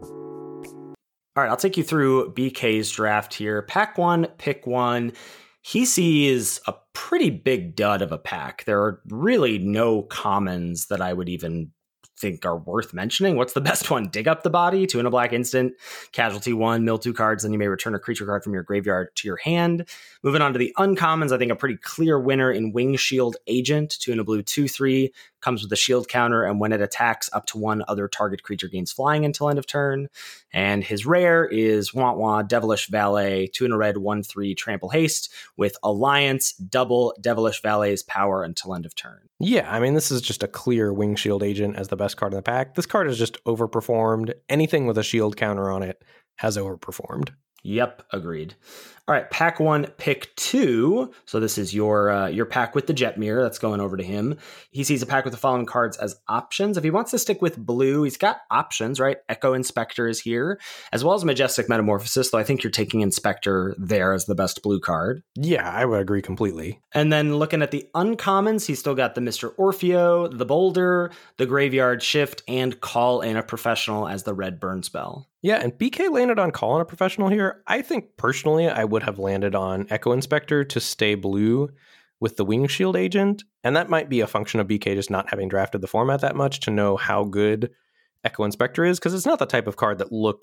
All right, I'll take you through B K's draft here. Pack one, pick one. He sees a pretty big dud of a pack. There are really no commons that I would even think are worth mentioning. What's the best one? Dig Up the Body, two and a black instant, casualty one, mill two cards, then you may return a creature card from your graveyard to your hand. Moving on to the uncommons, I think a pretty clear winner in Wing Shield Agent, two and a blue, two, three, comes with a shield counter, and when it attacks, up to one other target creature gains flying until end of turn. And his rare is Wah Wah, Devilish Valet, two and a red, one, three, trample haste, with Alliance, double Devilish Valet's power until end of turn. Yeah, I mean, this is just a clear Wing Shield Agent as the best card in the pack. This card is just overperformed. Anything with a shield counter on it has overperformed. Yep, agreed. All right, pack one, pick two. So this is your uh, your pack with the Jetmir. That's going over to him. He sees a pack with the following cards as options. If he wants to stick with blue, he's got options, right? Echo Inspector is here, as well as Majestic Metamorphosis, though I think you're taking Inspector there as the best blue card. Yeah, I would agree completely. And then looking at the uncommons, he's still got the Mister Orfeo, the Boulder, the Graveyard Shift, and Call in a Professional as the red burn spell. Yeah, and B K landed on Call in a Professional here. I think personally I would have landed on Echo Inspector to stay blue with the Wing Shield Agent, and that might be a function of B K just not having drafted the format that much to know how good Echo Inspector is, because it's not the type of card that looks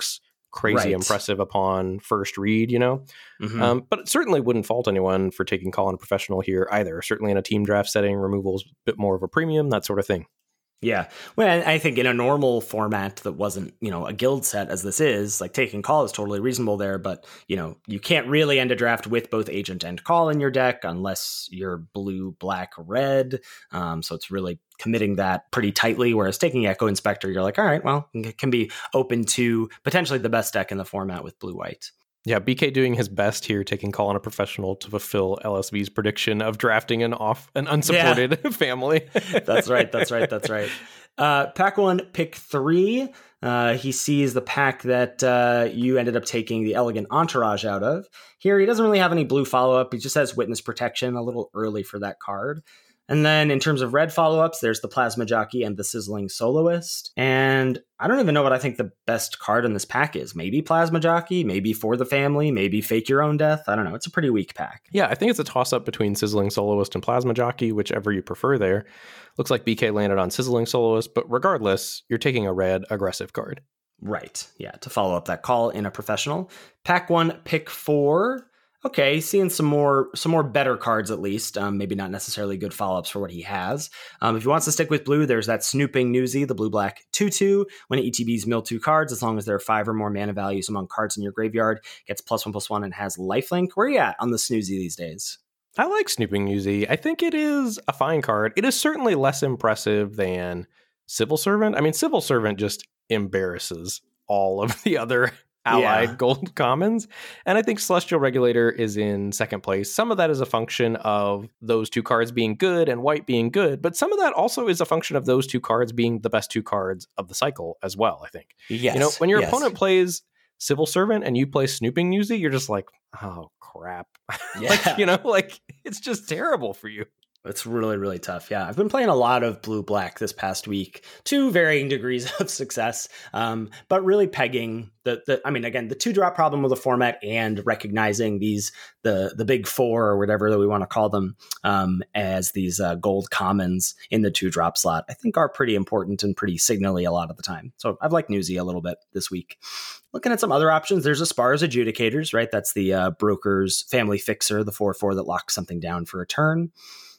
crazy Right. impressive upon first read, you know? Mhm. Um, but it certainly wouldn't fault anyone for taking Call on a Professional here either. Certainly in a team draft setting, removal's a bit more of a premium, that sort of thing. Yeah. Well, I think in a normal format that wasn't, you know, a guild set as this is, like taking Call is totally reasonable there, but, you know, you can't really end a draft with both Agent and Call in your deck unless you're blue, black, red. Um, so it's really committing that pretty tightly, whereas taking Echo Inspector, you're like, all right, well, it can be open to potentially the best deck in the format with blue-white. Yeah, B K doing his best here, taking Call on a Professional to fulfill L S V's prediction of drafting an off an unsupported yeah. family. That's right. That's right. That's right. Uh, pack one, pick three. Uh, he sees the pack that uh, you ended up taking the Elegant Entourage out of. Here, he doesn't really have any blue follow-up. He just has Witness Protection, a little early for that card. And then in terms of red follow-ups, there's the Plasma Jockey and the Sizzling Soloist. And I don't even know what I think the best card in this pack is. Maybe Plasma Jockey, maybe For the Family, maybe Fake Your Own Death. I don't know. It's a pretty weak pack. Yeah, I think it's a toss-up between Sizzling Soloist and Plasma Jockey, whichever you prefer there. Looks like B K landed on Sizzling Soloist, but regardless, you're taking a red aggressive card. Right. Yeah, to follow up that Call in a Professional. Pack one, pick four. Okay, seeing some more some more better cards at least. Um, maybe not necessarily good follow-ups for what he has. Um, if he wants to stick with blue, there's that Snooping Newsy, the blue-black two two. When it E T Bs, mill two cards, as long as there are five or more mana values among cards in your graveyard, gets plus one, plus one, and has lifelink. Where are you at on the Snoozy these days? I like Snooping Newsy. I think it is a fine card. It is certainly less impressive than Civil Servant. I mean, Civil Servant just embarrasses all of the other allied yeah. gold commons. And I think Celestial Regulator is in second place. Some of that is a function of those two cards being good and white being good, but some of that also is a function of those two cards being the best two cards of the cycle as well, I think. Yes. You know, when your yes. opponent plays Civil Servant and you play Snooping Newsy, you're just like, oh, crap. Yeah. like, you know, like it's just terrible for you. It's really, really tough. Yeah, I've been playing a lot of blue-black this past week to varying degrees of success, um, but really pegging the, the, I mean, again, the two-drop problem with the format and recognizing these, the the big four or whatever that we want to call them um, as these uh, gold commons in the two-drop slot, I think are pretty important and pretty signally a lot of the time. So I've liked Newsy a little bit this week. Looking at some other options, there's Aspar's Adjudicators, right? That's the uh, Broker's Family Fixer, the four four that locks something down for a turn.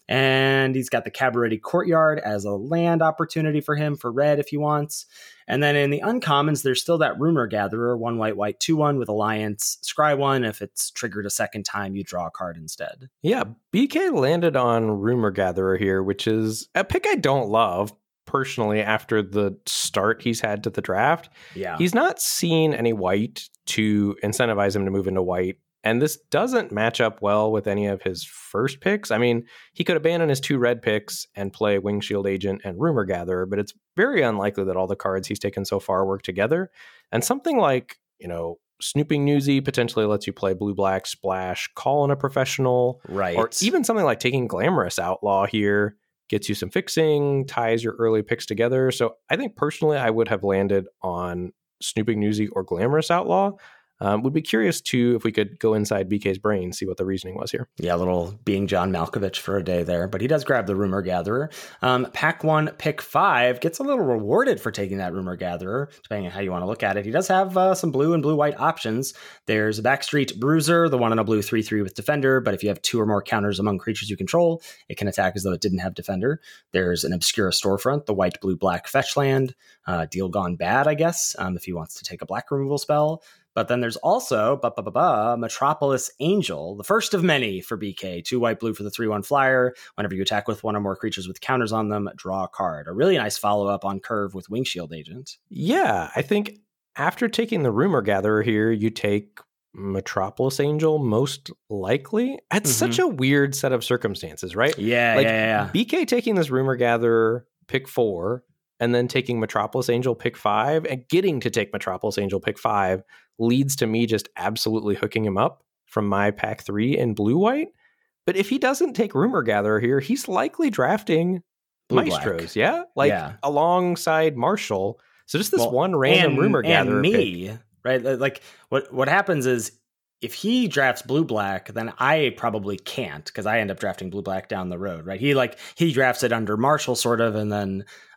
And he's got the Cabaretti Courtyard as a land opportunity for him for red if he wants. And then in the uncommons, there's still that Rumor Gatherer, one white, white, two one with Alliance, scry one. If it's triggered a second time, you draw a card instead. Yeah, B K landed on Rumor Gatherer here, which is a pick I don't love personally after the start he's had to the draft. Yeah. He's not seen any white to incentivize him to move into white. And this doesn't match up well with any of his first picks. I mean, he could abandon his two red picks and play Wingshield Agent and Rumor Gatherer, but it's very unlikely that all the cards he's taken so far work together. And something like, you know, Snooping Newsy potentially lets you play blue-black splash, Call on a Professional. Right. Or even something like taking Glamorous Outlaw here gets you some fixing, ties your early picks together. So I think personally I would have landed on Snooping Newsy or Glamorous Outlaw. Um, would be curious, too, if we could go inside B K's brain, see what the reasoning was here. Yeah, a little being John Malkovich for a day there, but he does grab the Rumor Gatherer. Um, pack one, pick five, gets a little rewarded for taking that Rumor Gatherer, depending on how you want to look at it. He does have uh, some blue and blue-white options. There's a Backstreet Bruiser, the one in a blue three three with Defender, but if you have two or more counters among creatures you control, it can attack as though it didn't have Defender. There's an Obscura Storefront, the white, blue, black fetch land, uh, deal gone bad, I guess, um, if he wants to take a black removal spell. But then there's also ba, ba, ba, ba, Metropolis Angel, the first of many for B K. Two white, blue for the three one flyer. Whenever you attack with one or more creatures with counters on them, draw a card. A really nice follow-up on curve with Wingshield Agent. Yeah, I think after taking the Rumor Gatherer here, you take Metropolis Angel most likely. It's mm-hmm. such a weird set of circumstances, right? Yeah, like, yeah, yeah. B K taking this Rumor Gatherer, pick four, and then taking Metropolis Angel pick five, and getting to take Metropolis Angel pick five leads to me just absolutely hooking him up from my pack three in blue-white. But if he doesn't take Rumor Gatherer here, he's likely drafting Blue Maestros, black. yeah? Like yeah. alongside Marshall. So just this well, one random and, Rumor Gatherer and me, pick. Right? Like what, what happens is if he drafts blue-black, then I probably can't because I end up drafting blue-black down the road, right? He like he drafts it under Marshall sort of, and then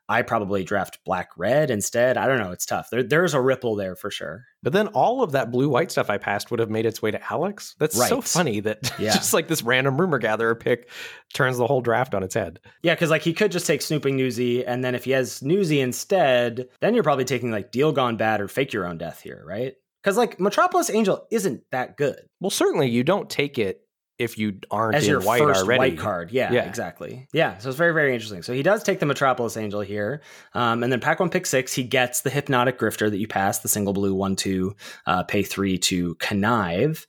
I probably draft black red instead. I don't know. It's tough. There, there's a ripple there for sure. But then all of that blue white stuff I passed would have made its way to Alex. That's right. so funny that yeah. just like this random rumor gatherer pick turns the whole draft on its head. Yeah, because like he could just take Snooping Newsy, and then if he has Newsy instead, then you're probably taking like Deal Gone Bad or Fake Your Own Death here, right? Because like Metropolis Angel isn't that good. Well, certainly you don't take it if you aren't as in your white first already. white card. Yeah, yeah, exactly. Yeah, so it's very, very interesting. So he does take the Metropolis Angel here. Um, and then pack one, pick six, he gets the Hypnotic Grifter that you pass, the single blue one, two, uh, pay three to connive.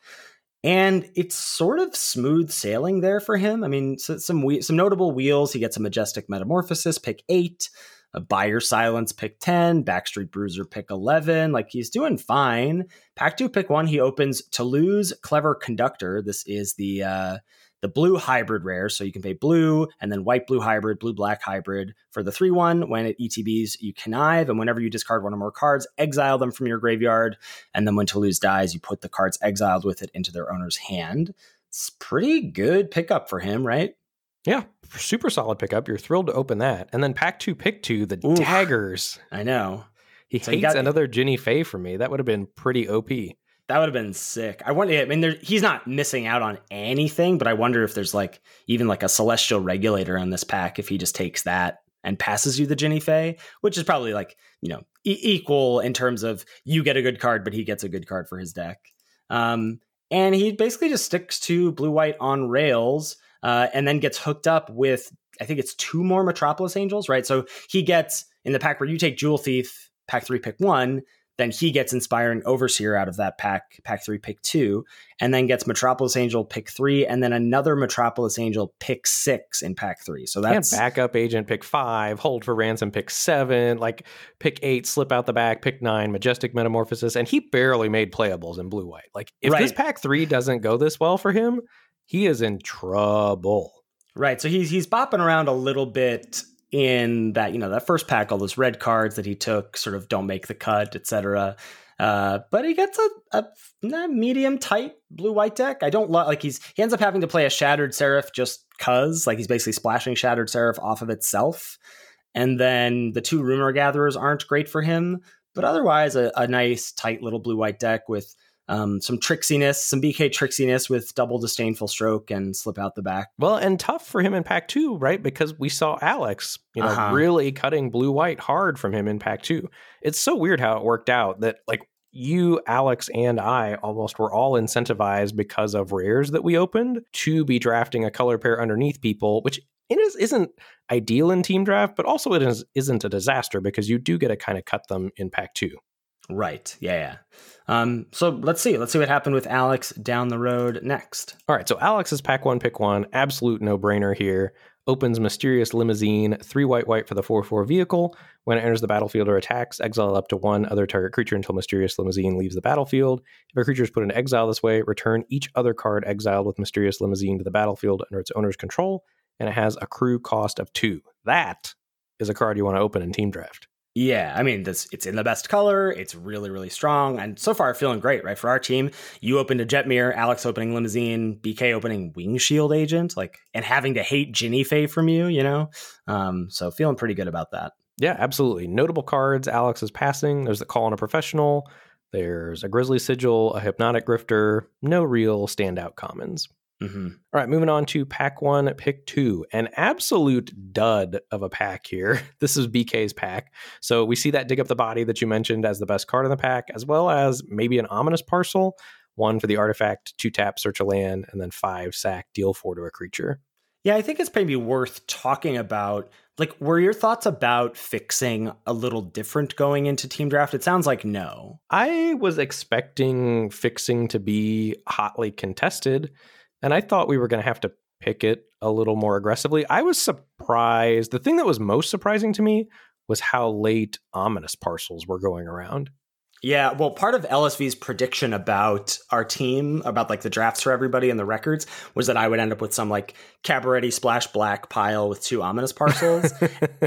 And it's sort of smooth sailing there for him. I mean, so, some we- some notable wheels. He gets a Majestic Metamorphosis, pick eight, a Buyer Silence, pick ten, Backstreet Bruiser, pick eleven. Like, he's doing fine. Pack two, pick one, he opens Toulouse Clever Conductor. This is the uh, the blue hybrid rare. So you can pay blue and then white blue hybrid, blue black hybrid for the three one. When it E T Bs, you connive. And whenever you discard one or more cards, exile them from your graveyard. And then when Toulouse dies, you put the cards exiled with it into their owner's hand. It's pretty good pickup for him, right? Yeah, super solid pickup. You're thrilled to open that. And then pack two, pick two, the Oof, daggers. I know. He so hates he got, another Ginny Fey for me. That would have been pretty O P. That would have been sick. I wonder, I mean, there, he's not missing out on anything, but I wonder if there's like even like a Celestial Regulator on this pack if he just takes that and passes you the Ginny Fey, which is probably like, you know, e- equal in terms of you get a good card, but he gets a good card for his deck. Um, and he basically just sticks to blue-white on rails. Uh, and then gets hooked up with, I think it's two more Metropolis Angels, right? So he gets, in the pack where you take Jewel Thief, pack three, pick one, then he gets Inspiring Overseer out of that pack, pack three, pick two, and then gets Metropolis Angel, pick three, and then another Metropolis Angel, pick six in pack three. So that's... And backup agent, pick five, hold for ransom, pick seven, like pick eight, slip out the back, pick nine, Majestic Metamorphosis, and he barely made playables in blue-white. Like, if right. this pack three doesn't go this well for him, he is in trouble. Right. So he's he's bopping around a little bit in that, you know, that first pack, all those red cards that he took sort of don't make the cut, et cetera. Uh, but he gets a, a, a medium tight blue white deck. I don't lo- like he's he ends up having to play a Shattered Seraph just cause like he's basically splashing Shattered Seraph off of itself. And then the two Rumor Gatherers aren't great for him, but otherwise a, a nice tight little blue white deck with Um, some tricksiness, some B K tricksiness with double Disdainful Stroke and slip out the back. Well, and tough for him in pack two, right? Because we saw Alex, you know, uh-huh. really cutting blue-white hard from him in pack two. It's so weird how it worked out that, like, you, Alex, and I almost were all incentivized because of rares that we opened to be drafting a color pair underneath people, which it is, isn't ideal in team draft, but also it is, isn't a disaster because you do get to kind of cut them in pack two. Right. Yeah, yeah. Um, so let's see. Let's see what happened with Alex down the road next. All right. So Alex is pack one, pick one. Absolute no-brainer here. Opens Mysterious Limousine, three white white for the four four vehicle. When it enters the battlefield or attacks, exile up to one other target creature until Mysterious Limousine leaves the battlefield. If a creature is put in exile this way, return each other card exiled with Mysterious Limousine to the battlefield under its owner's control, and it has a crew cost of two. That is a card you want to open in team draft. Yeah, I mean, this it's in the best color. It's really, really strong. And so far, feeling great, right? For our team, you opened a Jetmir, Alex opening Limousine, B K opening Wing Shield Agent, like, and having to hate Ginny Fey from you, you know? Um, so feeling pretty good about that. Yeah, absolutely. Notable cards Alex is passing. There's the Call on a Professional. There's a Grizzly Sigil, a Hypnotic Grifter. No real standout commons. Mm-hmm. All right, moving on to pack one, pick two. An absolute dud of a pack here. This is B K's pack. So we see that Dig Up the Body that you mentioned as the best card in the pack, as well as maybe an Ominous Parcel. One for the artifact, two tap, search a land, and then five sack, deal four to a creature. Yeah, I think it's maybe worth talking about, like, were your thoughts about fixing a little different going into team draft? It sounds like no. I was expecting fixing to be hotly contested, and I thought we were going to have to pick it a little more aggressively. I was surprised. The thing that was most surprising to me was how late Ominous Parcels were going around. Yeah, well, part of L S V's prediction about our team, about like the drafts for everybody and the records, was that I would end up with some like Cabaretti Splash Black pile with two Ominous Parcels.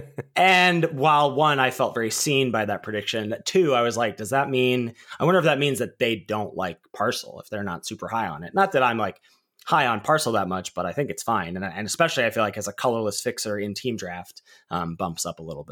And while one, I felt very seen by that prediction, two, I was like, does that mean, I wonder if that means that they don't like Parcel if they're not super high on it. Not that I'm like high on Parcel that much, but I think it's fine. And, and especially I feel like as a colorless fixer in team draft, um, bumps up a little bit.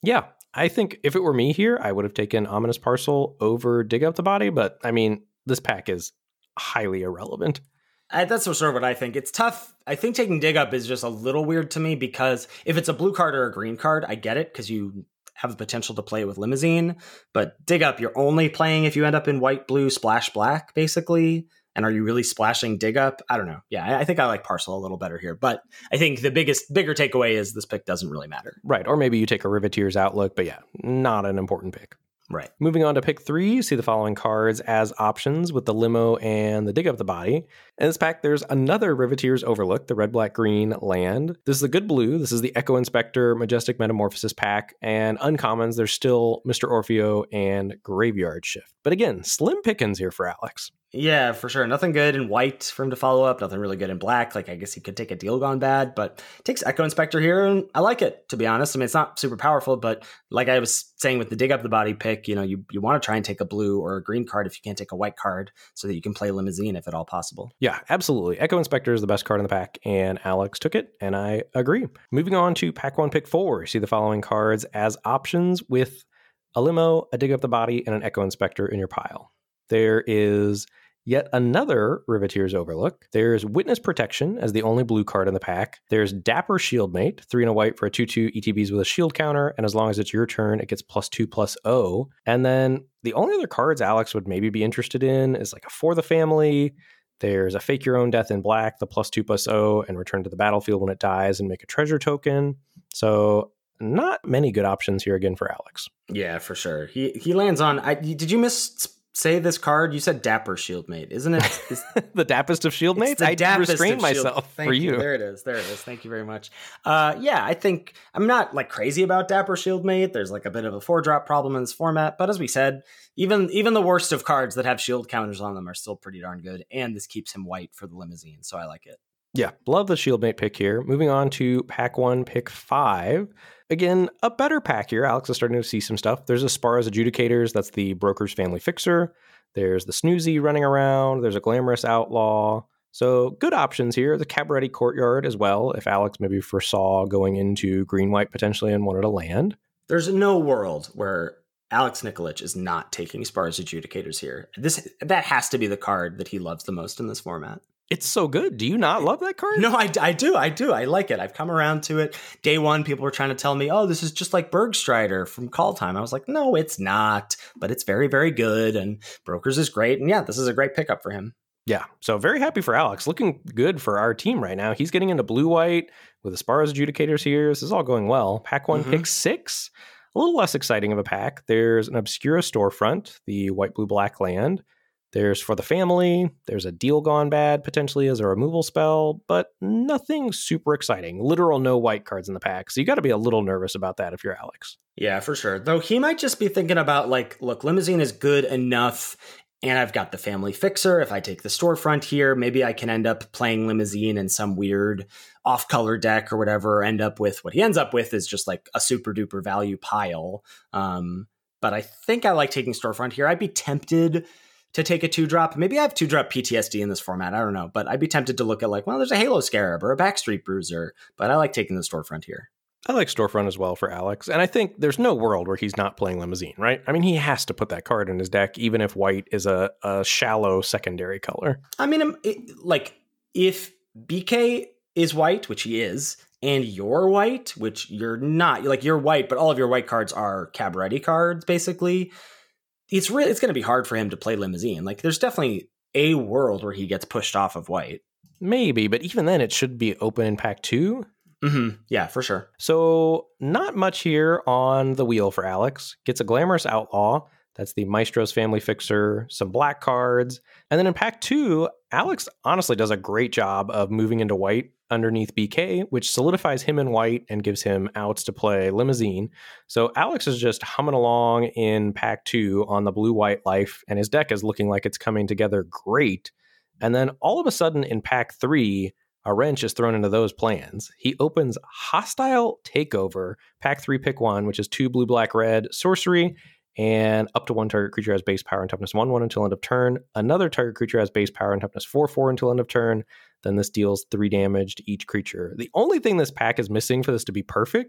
Yeah, I think if it were me here, I would have taken Ominous Parcel over Dig Up the Body, but I mean, this pack is highly irrelevant. I, that's sort of what I think. It's tough. I think taking Dig Up is just a little weird to me because if it's a blue card or a green card, I get it because you have the potential to play it with Limousine. But Dig Up, you're only playing if you end up in white, blue, splash, black, basically. And are you really splashing Dig Up? I don't know. Yeah, I, I think I like Parcel a little better here. But I think the biggest, bigger takeaway is this pick doesn't really matter. Right. Or maybe you take a Riveteer's Outlook, but yeah, not an important pick. Right. Moving on to pick three, you see the following cards as options with the Limo and the Dig Up the Body. In this pack, there's another Riveteer's Overlook, the red, black, green land. This is the good blue. This is the Echo Inspector, Majestic Metamorphosis pack. And uncommons, there's still Mister Orfeo and Graveyard Shift. But again, slim pickings here for Alex. Yeah, for sure. Nothing good in white for him to follow up. Nothing really good in black. Like, I guess he could take a Deal Gone Bad, but takes Echo Inspector here, and I like it, to be honest. I mean, it's not super powerful, but like I was saying with the Dig Up the Body pick, you know, you, you want to try and take a blue or a green card if you can't take a white card so that you can play Limousine if at all possible. Yeah, absolutely. Echo Inspector is the best card in the pack, and Alex took it, and I agree. Moving on to pack one, pick four, you see the following cards as options with a Limo, a Dig Up the Body, and an Echo Inspector in your pile. There is yet another Riveteer's Overlook. There's Witness Protection as the only blue card in the pack. There's Dapper Shieldmate, three and a white for a two two E T Bs with a shield counter, and as long as it's your turn, it gets plus two plus O. And then the only other cards Alex would maybe be interested in is like a For the Family. There's a Fake Your Own Death in black, the plus two plus O, and return to the battlefield when it dies and make a treasure token. So not many good options here again for Alex. Yeah, for sure. He he lands on... I, did you miss... Say this card, you said Dapper Shieldmate, isn't it? Is, the dappest of Shieldmates? I restrained myself Thank for you. you. There it is. There it is. Thank you very much. Uh, yeah, I think I'm not like crazy about Dapper Shieldmate. There's like a bit of a four drop problem in this format, but as we said, even even the worst of cards that have shield counters on them are still pretty darn good, and this keeps him white for the Limousine, so I like it. Yeah, love the Shieldmate pick here. Moving on to pack one, pick five. Again, a better pack here. Alex is starting to see some stuff. There's a Spara's Adjudicators. That's the Broker's Family Fixer. There's the Snoozy running around. There's a Glamorous Outlaw. So good options here. The Cabaretti Courtyard as well, if Alex maybe foresaw going into green-white potentially and wanted to land. There's no world where Alex Nikolic is not taking Spara's Adjudicators here. This That has to be the card that he loves the most in this format. It's so good. Do you not love that card? No, I, I do. I do. I like it. I've come around to it. Day one, people were trying to tell me, oh, this is just like Bergstrider from Call Time. I was like, no, it's not. But it's very, very good. And Brokers is great. And yeah, this is a great pickup for him. Yeah. So very happy for Alex. Looking good for our team right now. He's getting into blue-white with the Spara's Adjudicators here. This is all going well. Pack one, mm-hmm. pick six. A little less exciting of a pack. There's an Obscura Storefront, the white, blue, black land. There's For the Family, there's a Deal Gone Bad potentially as a removal spell, but nothing super exciting. Literal no white cards in the pack, so you got to be a little nervous about that if you're Alex. Yeah, for sure. Though he might just be thinking about like, look, Limousine is good enough, and I've got the Family Fixer. If I take the Storefront here, maybe I can end up playing Limousine in some weird off-color deck or whatever, or end up with what he ends up with is just like a super-duper value pile. Um, but I think I like taking Storefront here. I'd be tempted to take a two-drop. Maybe I have two-drop P T S D in this format. I don't know. But I'd be tempted to look at like, well, there's a Halo Scarab or a Backstreet Bruiser. But I like taking the Storefront here. I like Storefront as well for Alex. And I think there's no world where he's not playing Limousine, right? I mean, he has to put that card in his deck, even if white is a, a shallow secondary color. I mean, it, like, if B K is white, which he is, and you're white, which you're not. Like, you're white, but all of your white cards are Cabaretti cards, basically. It's really it's going to be hard for him to play Limousine. Like, there's definitely a world where he gets pushed off of white. Maybe, but even then, it should be open in pack two. Mm-hmm. Yeah, for sure. So not much here on the wheel for Alex. Gets a Glamorous Outlaw. That's the Maestro's Family Fixer, some black cards. And then in pack two, Alex honestly does a great job of moving into white underneath B K, which solidifies him in white and gives him outs to play Limousine. So Alex is just humming along in pack two on the blue-white life, and his deck is looking like it's coming together great. And then all of a sudden in pack three, a wrench is thrown into those plans. He opens Hostile Takeover, pack three, pick one, which is two blue, black, red, sorcery, and up to one target creature has base power and toughness one one until end of turn. Another target creature has base power and toughness four four until end of turn. Then this deals three damage to each creature. The only thing this pack is missing for this to be perfect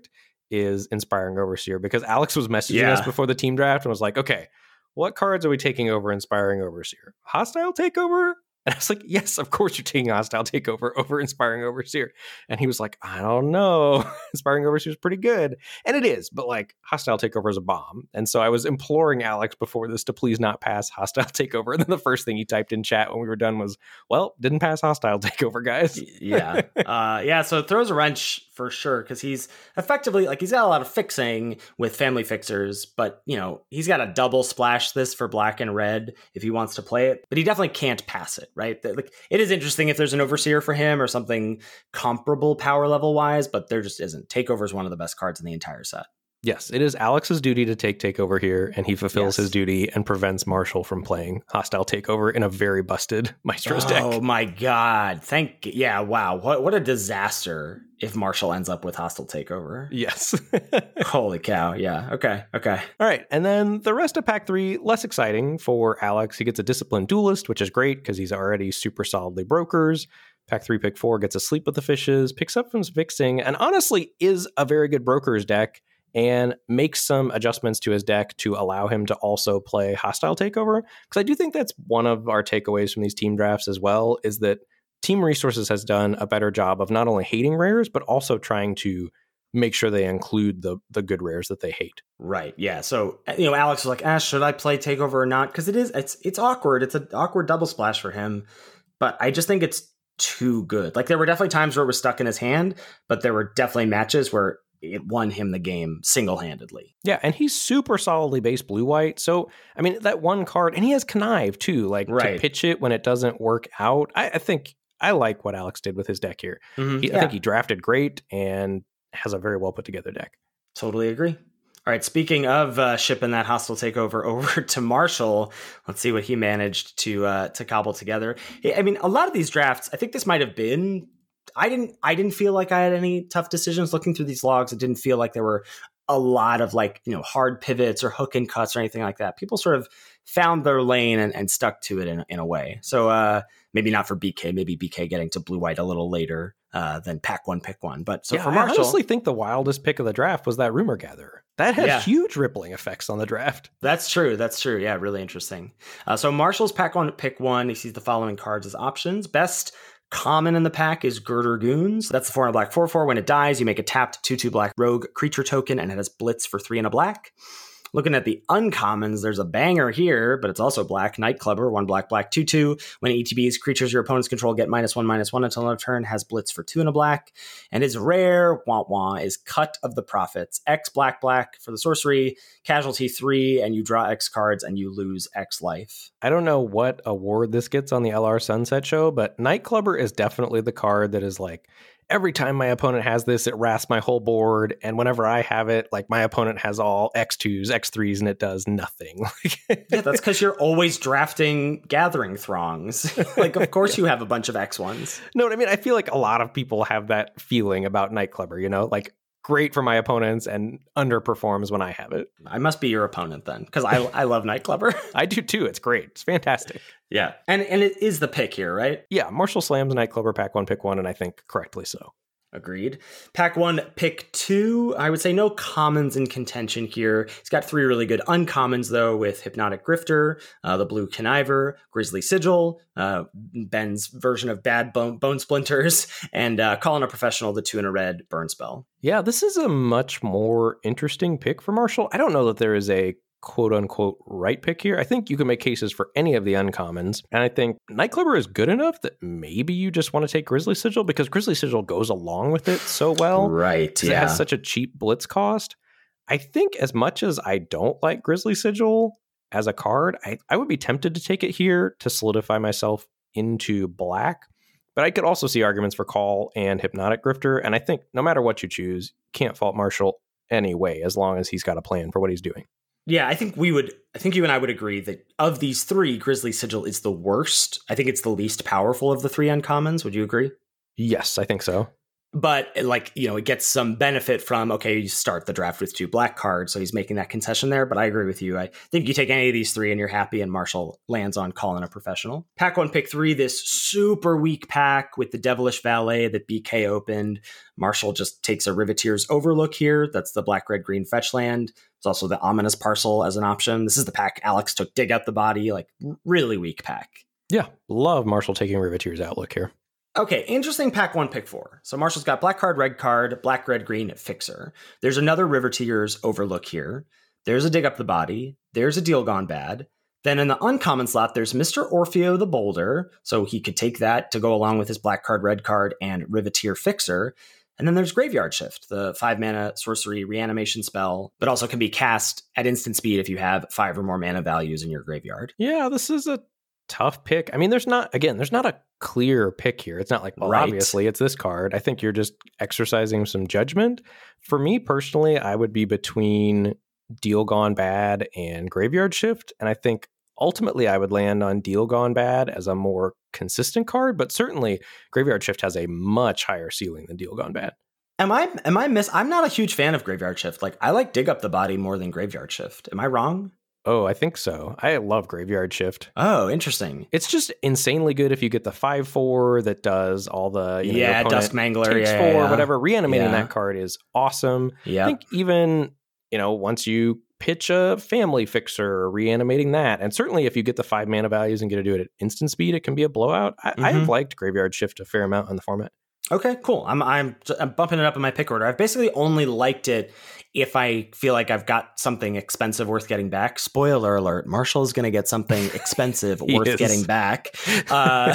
is Inspiring Overseer, because Alex was messaging Yeah. us before the team draft and was like, okay, what cards are we taking over Inspiring Overseer? Hostile Takeover? And I was like, yes, of course you're taking Hostile Takeover over Inspiring Overseer. And he was like, I don't know. Inspiring Overseer is pretty good. And it is, but like Hostile Takeover is a bomb. And so I was imploring Alex before this to please not pass Hostile Takeover. And then the first thing he typed in chat when we were done was, well, didn't pass Hostile Takeover, guys. yeah. Uh, yeah. So it throws a wrench for sure, because he's effectively like he's got a lot of fixing with Family Fixers, but you know, he's got to double splash this for black and red if he wants to play it, but he definitely can't pass it, right? Like, it is interesting if there's an Overseer for him or something comparable power level wise, but there just isn't. Takeover is one of the best cards in the entire set. Yes, it is Alex's duty to take Takeover here, and he fulfills Yes. his duty and prevents Marshall from playing Hostile Takeover in a very busted Maestro's oh, deck. Oh my God. Thank yeah, wow. What what a disaster if Marshall ends up with Hostile Takeover. Yes. Holy cow. Yeah. Okay. Okay. All right. And then the rest of pack three, less exciting for Alex. He gets a Disciplined Duelist, which is great because he's already super solidly brokers. Pack three, pick four gets a Sleep with the Fishes, picks up from Fixing, and honestly is a very good brokers deck, and makes some adjustments to his deck to allow him to also play Hostile Takeover. Because I do think that's one of our takeaways from these team drafts as well, is that Team Resources has done a better job of not only hating rares, but also trying to make sure they include the the good rares that they hate. Right. Yeah. So, you know, Alex was like, ah, should I play Takeover or not? Because it is, it's, it's awkward. It's an awkward double splash for him. But I just think it's too good. Like, there were definitely times where it was stuck in his hand, but there were definitely matches where it won him the game single-handedly. Yeah, and he's super solidly based blue-white. So, I mean, that one card, and he has Connive too, like Right. to pitch it when it doesn't work out. I, I think I like what Alex did with his deck here. Mm-hmm. He, yeah. I think he drafted great and has a very well put together deck. Totally agree. All right, speaking of uh, shipping that Hostile Takeover over to Marshall, let's see what he managed to uh, to cobble together. I mean, a lot of these drafts, I think this might have been. I didn't. I didn't feel like I had any tough decisions looking through these logs. It didn't feel like there were a lot of like you know hard pivots or hook and cuts or anything like that. People sort of found their lane and, and stuck to it in, in a way. So uh, maybe not for B K. Maybe B K getting to blue white a little later uh, than pack one, pick one. But so yeah, for Marshall, I honestly think the wildest pick of the draft was that Rumor Gatherer. That has Yeah. huge rippling effects on the draft. That's true. That's true. Yeah, really interesting. Uh, so Marshall's pack one, pick one. He sees the following cards as options. Best common in the pack is Girder Goons. That's the four and a black four four. When it dies, you make a tapped two two black rogue creature token, and it has Blitz for three and a black. Looking at the uncommons, there's a banger here, but it's also black. Nightclubber, one black, black, two, two. When it E T Bs, creatures your opponents control get minus one, minus one until end of turn, has Blitz for two and a black. And its rare, wah wah, is Cut of the Prophets. X black, black for the sorcery, casualty three, and you draw X cards and you lose X life. I don't know what award this gets on the L R Sunset show, but Nightclubber is definitely the card that is like, every time my opponent has this, it rasps my whole board. And whenever I have it, like my opponent has all X twos, X threes, and it does nothing. Yeah, that's because you're always drafting Gathering Throngs. Like, of course you have a bunch of X ones. No, I mean, I feel like a lot of people have that feeling about Nightclubber, you know, like great for my opponents and underperforms when I have it. I must be your opponent then, because I I love Nightclubber. I do too. It's great. It's fantastic. Yeah. And and it is the pick here, right? Yeah, Marshall slams Nightclubber, pack one, pick one, and I think correctly so. Agreed. Pack one, pick two. I would say no commons in contention here. He's got three really good uncommons, though, with Hypnotic Grifter, uh, the Blue Conniver, Grisly Sigil, uh, Ben's version of Bad Bone, bone Splinters, and uh, Calling a Professional, the two and a red Burn Spell. Yeah, this is a much more interesting pick for Marshall. I don't know that there is a quote unquote right pick here. I think you can make cases for any of the uncommons. And I think Nightclubber is good enough that maybe you just want to take Grisly Sigil because Grisly Sigil goes along with it so well. Right. Yeah. It has such a cheap blitz cost. I think as much as I don't like Grisly Sigil as a card, I, I would be tempted to take it here to solidify myself into black. But I could also see arguments for Call and Hypnotic Grifter. And I think no matter what you choose, can't fault Marshall anyway, as long as he's got a plan for what he's doing. Yeah, I think we would, I think you and I would agree that of these three, Grisly Sigil is the worst. I think it's the least powerful of the three uncommons. Would you agree? Yes, I think so. But like, you know, it gets some benefit from, okay, you start the draft with two black cards. So he's making that concession there. But I agree with you. I think you take any of these three and you're happy, and Marshall lands on Calling a Professional. Pack one, pick three, this super weak pack with the Devilish Valet that B K opened. Marshall just takes a Riveteer's Overlook here. That's the black, red, green fetch land. There's also the Ominous Parcel as an option. This is the pack Alex took Dig Out the Body, like really weak pack. Yeah, love Marshall taking Riveteer's Outlook here. Okay, interesting pack one, pick four. So Marshall's got black card, red card, black, red, green, Fixer. There's another Riveteer's Overlook here. There's a Dig Up the Body. There's a Deal Gone Bad. Then in the uncommon slot, there's Mister Orfeo the Boulder. So he could take that to go along with his black card, red card, and Riveteer Fixer. And then there's Graveyard Shift, the five mana sorcery reanimation spell, but also can be cast at instant speed if you have five or more mana values in your graveyard. Yeah, this is a tough pick. I mean, there's not, again, there's not a clear pick here. It's not like, well, right. obviously it's this card. I think you're just exercising some judgment. For me personally, I would be between Deal Gone Bad and Graveyard Shift. And I think ultimately I would land on Deal Gone Bad as a more consistent card, but certainly Graveyard Shift has a much higher ceiling than Deal Gone Bad. Am I, am I miss? I'm not a huge fan of Graveyard Shift. Like, I like Dig Up the Body more than Graveyard Shift. Am I wrong? Oh, I think so. I love Graveyard Shift. Oh, interesting. It's just insanely good if you get the five four that does all the, you know, yeah, Dusk Mangler, takes yeah, four, yeah. whatever. Reanimating yeah. that card is awesome. Yeah. I think even, you know, once you pitch a Family Fixer, reanimating that, and certainly if you get the five mana values and get to do it at instant speed, it can be a blowout. I, mm-hmm. I have liked Graveyard Shift a fair amount in the format. Okay, cool. I'm I'm I'm bumping it up in my pick order. I've basically only liked it if I feel like I've got something expensive worth getting back. Spoiler alert, Marshall's going to get something expensive worth is. getting back. Uh,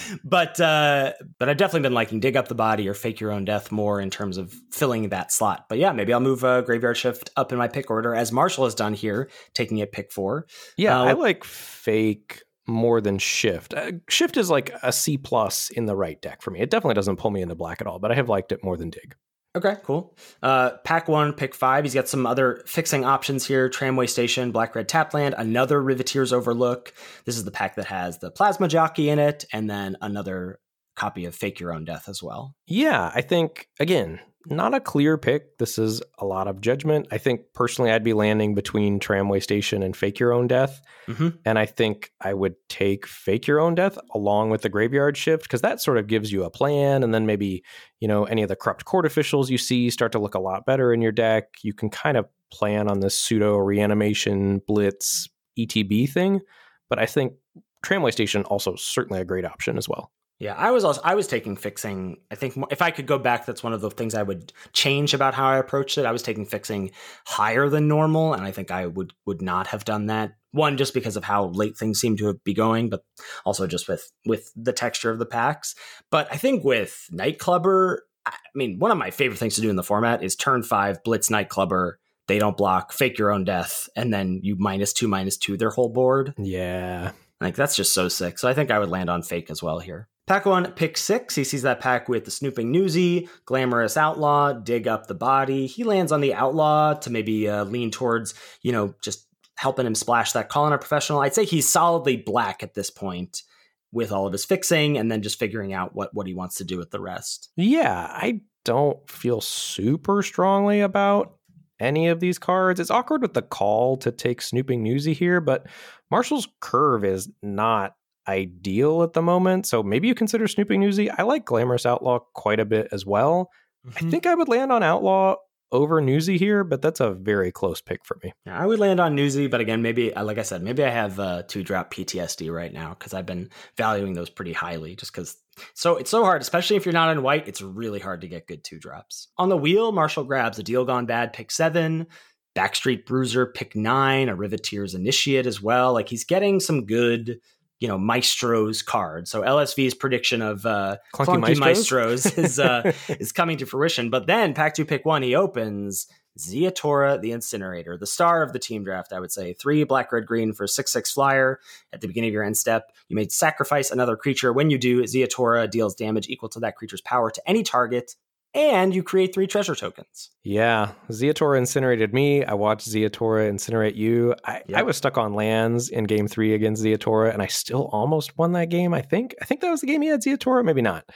but uh, but I've definitely been liking Dig Up the Body or Fake Your Own Death more in terms of filling that slot. But yeah, maybe I'll move uh, Graveyard Shift up in my pick order, as Marshall has done here, taking it pick four. Yeah, uh, I like Fake more than Shift. Uh, Shift is like a C plus in the right deck for me. It definitely doesn't pull me into black at all, but I have liked it more than Dig. Okay, cool. Uh, pack one, pick five. He's got some other fixing options here. Tramway Station, Black Red Tapland, another Riveteer's Overlook. This is the pack that has the Plasma Jockey in it, and then another copy of Fake Your Own Death as well. Yeah, I think, again, not a clear pick. This is a lot of judgment. I think personally I'd be landing between Tramway Station and Fake Your Own Death. Mm-hmm. And I think I would take Fake Your Own Death along with the Graveyard Shift, because that sort of gives you a plan. And then maybe, you know, any of the Corrupt Court officials you see start to look a lot better in your deck. You can kind of plan on this pseudo reanimation blitz E T B thing. But I think Tramway Station also certainly a great option as well. Yeah, I was also I was taking fixing. I think if I could go back, that's one of the things I would change about how I approached it. I was taking fixing higher than normal, and I think I would would not have done that. One, just because of how late things seem to be going, but also just with with the texture of the packs. But I think with Nightclubber, I mean, one of my favorite things to do in the format is turn five, blitz Nightclubber. They don't block, Fake Your Own Death, and then you minus two, minus two their whole board. Yeah. Like, that's just so sick. So I think I would land on Fake as well here. Pack one, pick six. He sees that pack with the Snooping Newsy, Glamorous Outlaw, Dig Up the Body. He lands on the Outlaw to maybe uh, lean towards, you know, just helping him splash that Calling a Professional. I'd say he's solidly black at this point with all of his fixing, and then just figuring out what, what he wants to do with the rest. Yeah, I don't feel super strongly about any of these cards. It's awkward with the call to take Snooping Newsy here, but Marshall's curve is not ideal at the moment, so maybe you consider Snooping Newsy. I like Glamorous Outlaw quite a bit as well. Mm-hmm. I think I would land on Outlaw over Newsy here, but that's a very close pick for me. Yeah, I would land on Newsy, but again, maybe, like I said, maybe I have uh, two drop P T S D right now, because I've been valuing those pretty highly, just because so it's so hard, especially if you're not in white. It's really hard to get good two drops. On the wheel, Marshall grabs a Deal Gone Bad, pick seven, Backstreet Bruiser, pick nine, a Riveteer's Initiate as well. Like, he's getting some good, you know, Maestro's card. So L S V's prediction of uh, Clunky, Clunky Maestros, Maestros is uh, is coming to fruition. But then pack two, pick one, he opens Ziatora the Incinerator, the star of the team draft, I would say. Three black, red, green for six six flyer. At the beginning of your end step, you may sacrifice another creature. When you do, Ziatora deals damage equal to that creature's power to any target, and you create three treasure tokens. Yeah, Ziatora incinerated me. I watched Ziatora incinerate you. I, yep. I was stuck on lands in game three against Ziatora, and I still almost won that game, I think. I think that was the game he had Ziatora, maybe not.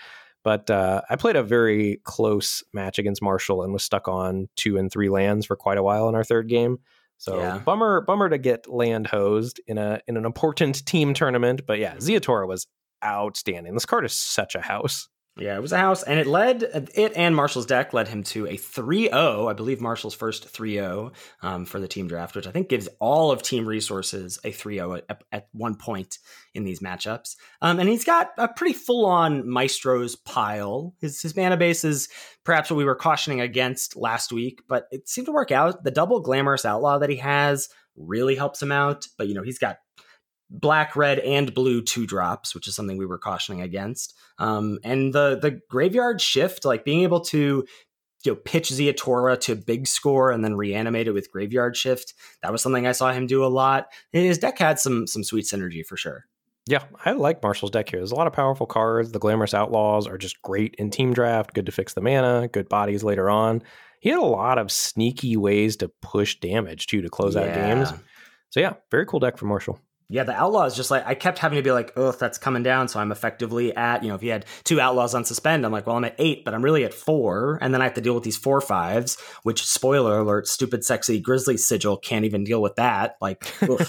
But uh, I played a very close match against Marshall and was stuck on two and three lands for quite a while in our third game. So yeah. bummer, bummer to get land hosed in a in an important team tournament. But yeah, Ziatora was outstanding. This card is such a house. Yeah, it was a house, and it led, it and Marshall's deck led him to a three oh, I believe Marshall's first three oh um, for the team draft, which I think gives all of Team Resources a three oh at, at one point in these matchups. Um, and he's got a pretty full-on Maestro's pile. His, his mana base is perhaps what we were cautioning against last week, but it seemed to work out. The double Glamorous Outlaw that he has really helps him out, but, you know, he's got black, red, and blue two drops, which is something we were cautioning against. Um, and the the graveyard shift, like being able to you know pitch Ziatora to big score and then reanimate it with graveyard shift, that was something I saw him do a lot. His deck had some some sweet synergy for sure. Yeah, I like Marshall's deck here. There's a lot of powerful cards. The Glamorous Outlaws are just great in team draft, good to fix the mana, good bodies later on. He had a lot of sneaky ways to push damage too to close yeah. out games. So yeah, very cool deck for Marshall. Yeah, the Outlaw is just like, I kept having to be like, oh, that's coming down. So I'm effectively at, you know, if you had two Outlaws on suspend, I'm like, well, I'm at eight, but I'm really at four. And then I have to deal with these four fives, which, spoiler alert, stupid, sexy Grizzly Sigil can't even deal with that. Like,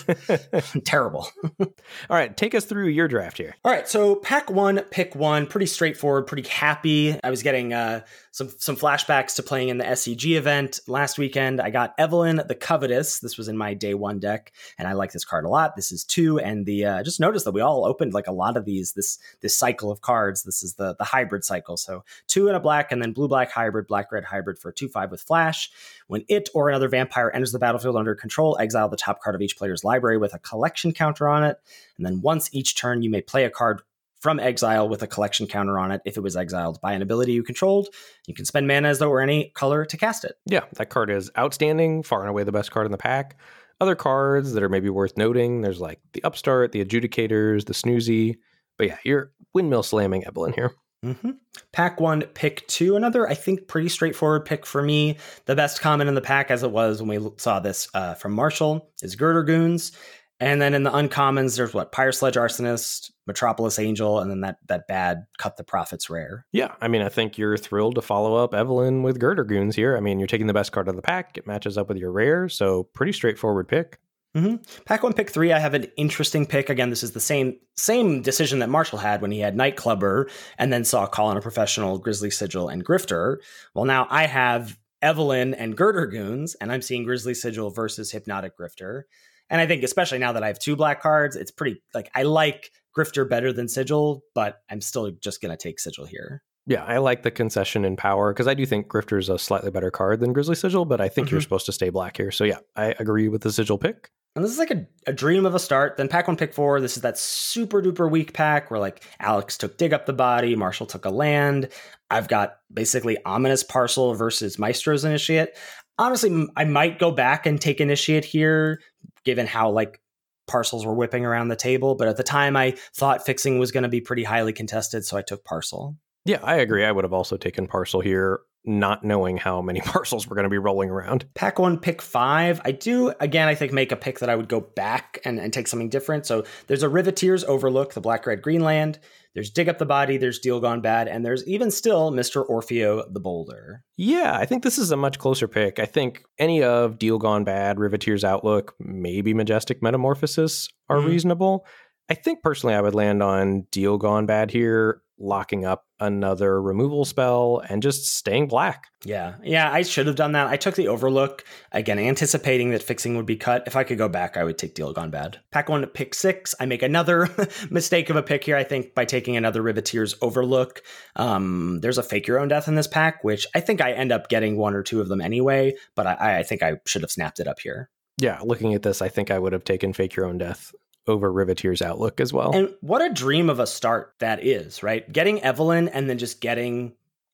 terrible. All right, take us through your draft here. All right, so pack one, pick one, pretty straightforward, pretty happy. I was getting uh, some some flashbacks to playing in the S C G event last weekend. I got Evelyn the Covetous. This was in my day one deck, and I like this card a lot. This is two, and the uh, just noticed that we all opened like a lot of these this this cycle of cards. This is the the hybrid cycle. So two and a black, and then blue black hybrid, black red hybrid for two five with flash. When it or another vampire enters the battlefield under control, exile the top card of each player's library with a collection counter on it, and then once each turn you may play a card from exile with a collection counter on it if it was exiled by an ability you controlled. You can spend mana as though it were any color to cast it. Yeah, that card is outstanding, far and away the best card in the pack. Other cards that are maybe worth noting, there's like the Upstart, the Adjudicators, the Snoozy. But yeah, you're windmill slamming Evelyn here. Mm-hmm. Pack one, pick two. Another, I think, pretty straightforward pick for me. The best common in the pack, as it was when we saw this uh, from Marshall, is Girder Goons. And then in the uncommons, there's what? Pyre Sledge Arsonist, Metropolis Angel, and then that that bad Cut the Profits rare. Yeah, I mean, I think you're thrilled to follow up Evelyn with Girder Goons here. I mean, you're taking the best card of the pack. It matches up with your rare, so pretty straightforward pick. Mm-hmm. Pack one, pick three, I have an interesting pick. Again, this is the same same decision that Marshall had when he had Nightclubber and then saw Call on a Professional, Grizzly Sigil, and Grifter. Well, now I have Evelyn and Girder Goons, and I'm seeing Grizzly Sigil versus Hypnotic Grifter. And I think especially now that I have two black cards, it's pretty, like, I like Grifter better than Sigil, but I'm still just going to take Sigil here. Yeah, I like the concession in power because I do think Grifter is a slightly better card than Grizzly Sigil, but I think mm-hmm. you're supposed to stay black here. So yeah, I agree with the Sigil pick. And this is like a, a dream of a start. Then pack one, pick four. This is that super duper weak pack where like Alex took Dig Up the Body, Marshall took a land. I've got basically Ominous Parcel versus Maestro's Initiate. Honestly, I might go back and take Initiate here, given how like parcels were whipping around the table. But at the time, I thought fixing was going to be pretty highly contested, so I took Parcel. Yeah, I agree. I would have also taken Parcel here, not knowing how many parcels were going to be rolling around. Pack one, pick five. I do, again, I think make a pick that I would go back and, and take something different. So there's a Riveteer's Overlook, the black, red, green land. There's Dig Up the Body, there's Deal Gone Bad, and there's even still Mister Orfeo the Boulder. Yeah, I think this is a much closer pick. I think any of Deal Gone Bad, Riveteer's Outlook, maybe Majestic Metamorphosis are mm-hmm. reasonable. I think personally I would land on Deal Gone Bad here, locking up another removal spell and just staying black. Yeah. Yeah, I should have done that. I took the Overlook, again, anticipating that fixing would be cut. If I could go back, I would take Deal Gone Bad. Pack one, pick six. I make another mistake of a pick here, I think, by taking another Riveteer's Overlook. Um, there's a Fake Your Own Death in this pack, which I think I end up getting one or two of them anyway, but I, I think I should have snapped it up here. Yeah, looking at this, I think I would have taken Fake Your Own Death over Riveteer's Outlook as well. And what a dream of a start that is, right? Getting Evelyn and then just getting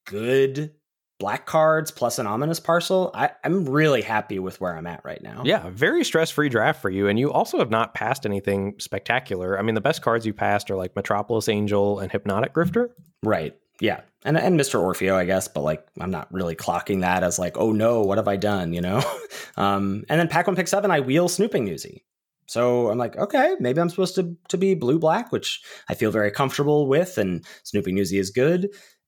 good black cards plus an Ominous Parcel. I, I'm really happy with where I'm at right now. Yeah, very stress-free draft for you. And you also have not passed anything spectacular. I mean, the best cards you passed are like Metropolis Angel and Hypnotic Grifter. Right. Yeah. And and Mister Orfeo, I guess, but like I'm not really clocking that as like, oh no, what have I done, you know? um, and then pack one, pick seven, I wheel Snooping Newsy. So I'm like, okay, maybe I'm supposed to, to be blue-black, which I feel very comfortable with, and Snooping Newsy is good.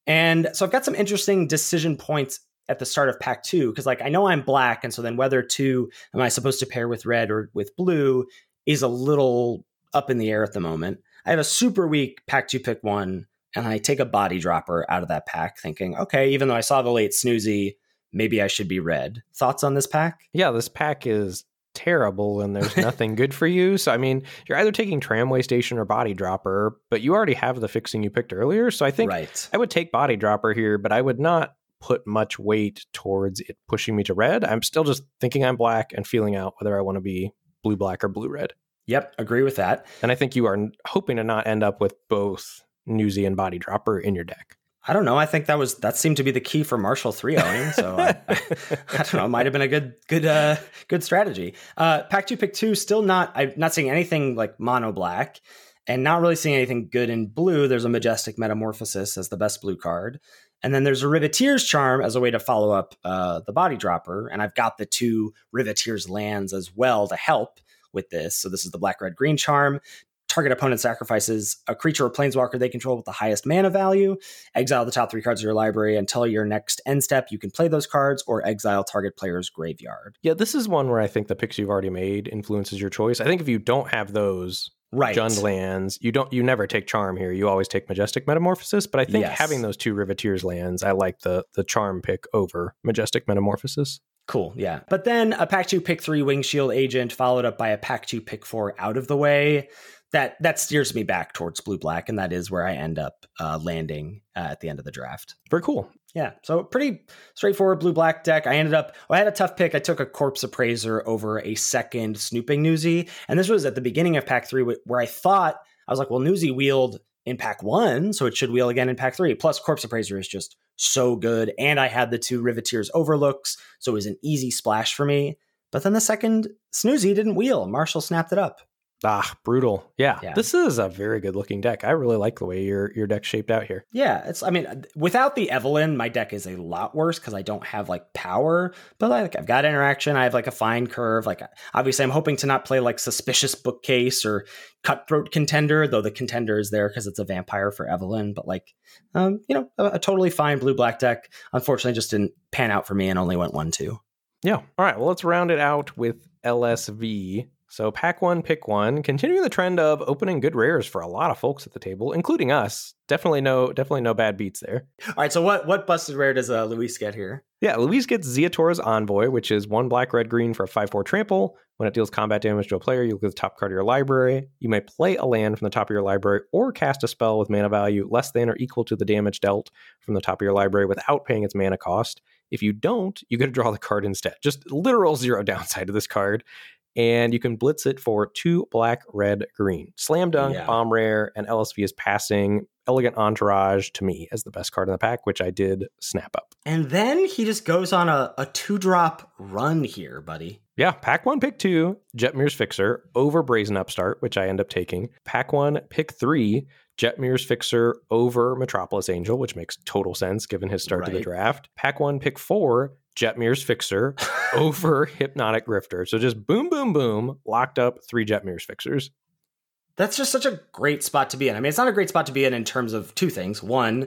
And so I've got some interesting decision points at the start of pack two, because like I know I'm black, and so then whether to am I supposed to pair with red or with blue is a little up in the air at the moment. I have a super weak pack two pick one, and I take a body dropper out of that pack thinking, okay, even though I saw the late snoozy, maybe I should be red. Thoughts on this pack? Yeah, this pack is terrible and there's nothing good for you. So, I mean, you're either taking Tramway Station or Body Dropper, but you already have the fixing you picked earlier. So I think right. I would take Body Dropper here, but I would not put much weight towards it pushing me to red. I'm still just thinking I'm black and feeling out whether I want to be blue black or blue red. Yep, agree with that. And I think you are hoping to not end up with both Newsy and Body Dropper in your deck. I don't know. I think that was that seemed to be the key for Marshall three oh-ing. So I, I, I don't know. It might have been a good good uh, good strategy. Uh, pack two, pick two. Still not. I'm not seeing anything like mono black, and not really seeing anything good in blue. There's a Majestic Metamorphosis as the best blue card, and then there's a Riveteer's Charm as a way to follow up uh, the Body Dropper. And I've got the two Riveteer's lands as well to help with this. So this is the black, red, green charm. Target opponent sacrifices a creature or planeswalker they control with the highest mana value. Exile the top three cards of your library until your next end step. You can play those cards or exile target player's graveyard. Yeah, this is one where I think the picks you've already made influences your choice. I think if you don't have those right. Jund lands, you don't you never take Charm here. You always take Majestic Metamorphosis. But I think yes. having those two Riveteer's lands, I like the the Charm pick over Majestic Metamorphosis. Cool, yeah. But then a pack two, pick three Wing Shield Agent followed up by a pack two, pick four Out of the Way. That that steers me back towards blue-black, and that is where I end up uh, landing uh, at the end of the draft. Very cool. Yeah, so pretty straightforward blue-black deck. I ended up, well, I had a tough pick. I took a Corpse Appraiser over a second Snooping Newsy, and this was at the beginning of pack three where I thought, I was like, well, Newsy wheeled in pack one, so it should wheel again in pack three. Plus, Corpse Appraiser is just so good, and I had the two Riveteer's Overlooks, so it was an easy splash for me. But then the second Snoozy didn't wheel. Marshall snapped it up. Ah, brutal. Yeah, yeah. This is a very good looking deck. I really like the way your your deck's shaped out here. Yeah, it's, I mean, without the Evelyn, my deck is a lot worse because I don't have like power, but like I've got interaction. I have like a fine curve. Like obviously I'm hoping to not play like Suspicious Bookcase or Cutthroat Contender, though the Contender is there because it's a vampire for Evelyn, but like, um, you know, a, a totally fine blue black deck. Unfortunately, just didn't pan out for me and only went one, two. Yeah. All right. Well, let's round it out with L S V. So pack one, pick one, continuing the trend of opening good rares for a lot of folks at the table, including us. Definitely no, definitely no bad beats there. All right. So what, what busted rare does uh, Luis get here? Yeah, Luis gets Zeator's Envoy, which is one black, red, green for a five four trample. When it deals combat damage to a player, you look at the top card of your library. You may play a land from the top of your library or cast a spell with mana value less than or equal to the damage dealt from the top of your library without paying its mana cost. If you don't, you get to draw the card instead. Just literal zero downside to this card. And you can blitz it for two black, red, green. Slam Dunk, yeah. Bomb Rare, and L S V is passing. Elegant Entourage to me as the best card in the pack, which I did snap up. And then he just goes on a, a two-drop run here, buddy. Yeah, pack one, pick two, Jetmir's Fixer over Brazen Upstart, which I end up taking. Pack one, pick three, Jetmir's Fixer over Metropolis Angel, which makes total sense given his start right. to the draft. Pack one, pick four, Jetmir's Fixer over Hypnotic Grifter. So just boom, boom, boom, locked up three Jetmir's Fixers. That's just such a great spot to be in. I mean, it's not a great spot to be in in terms of two things. One,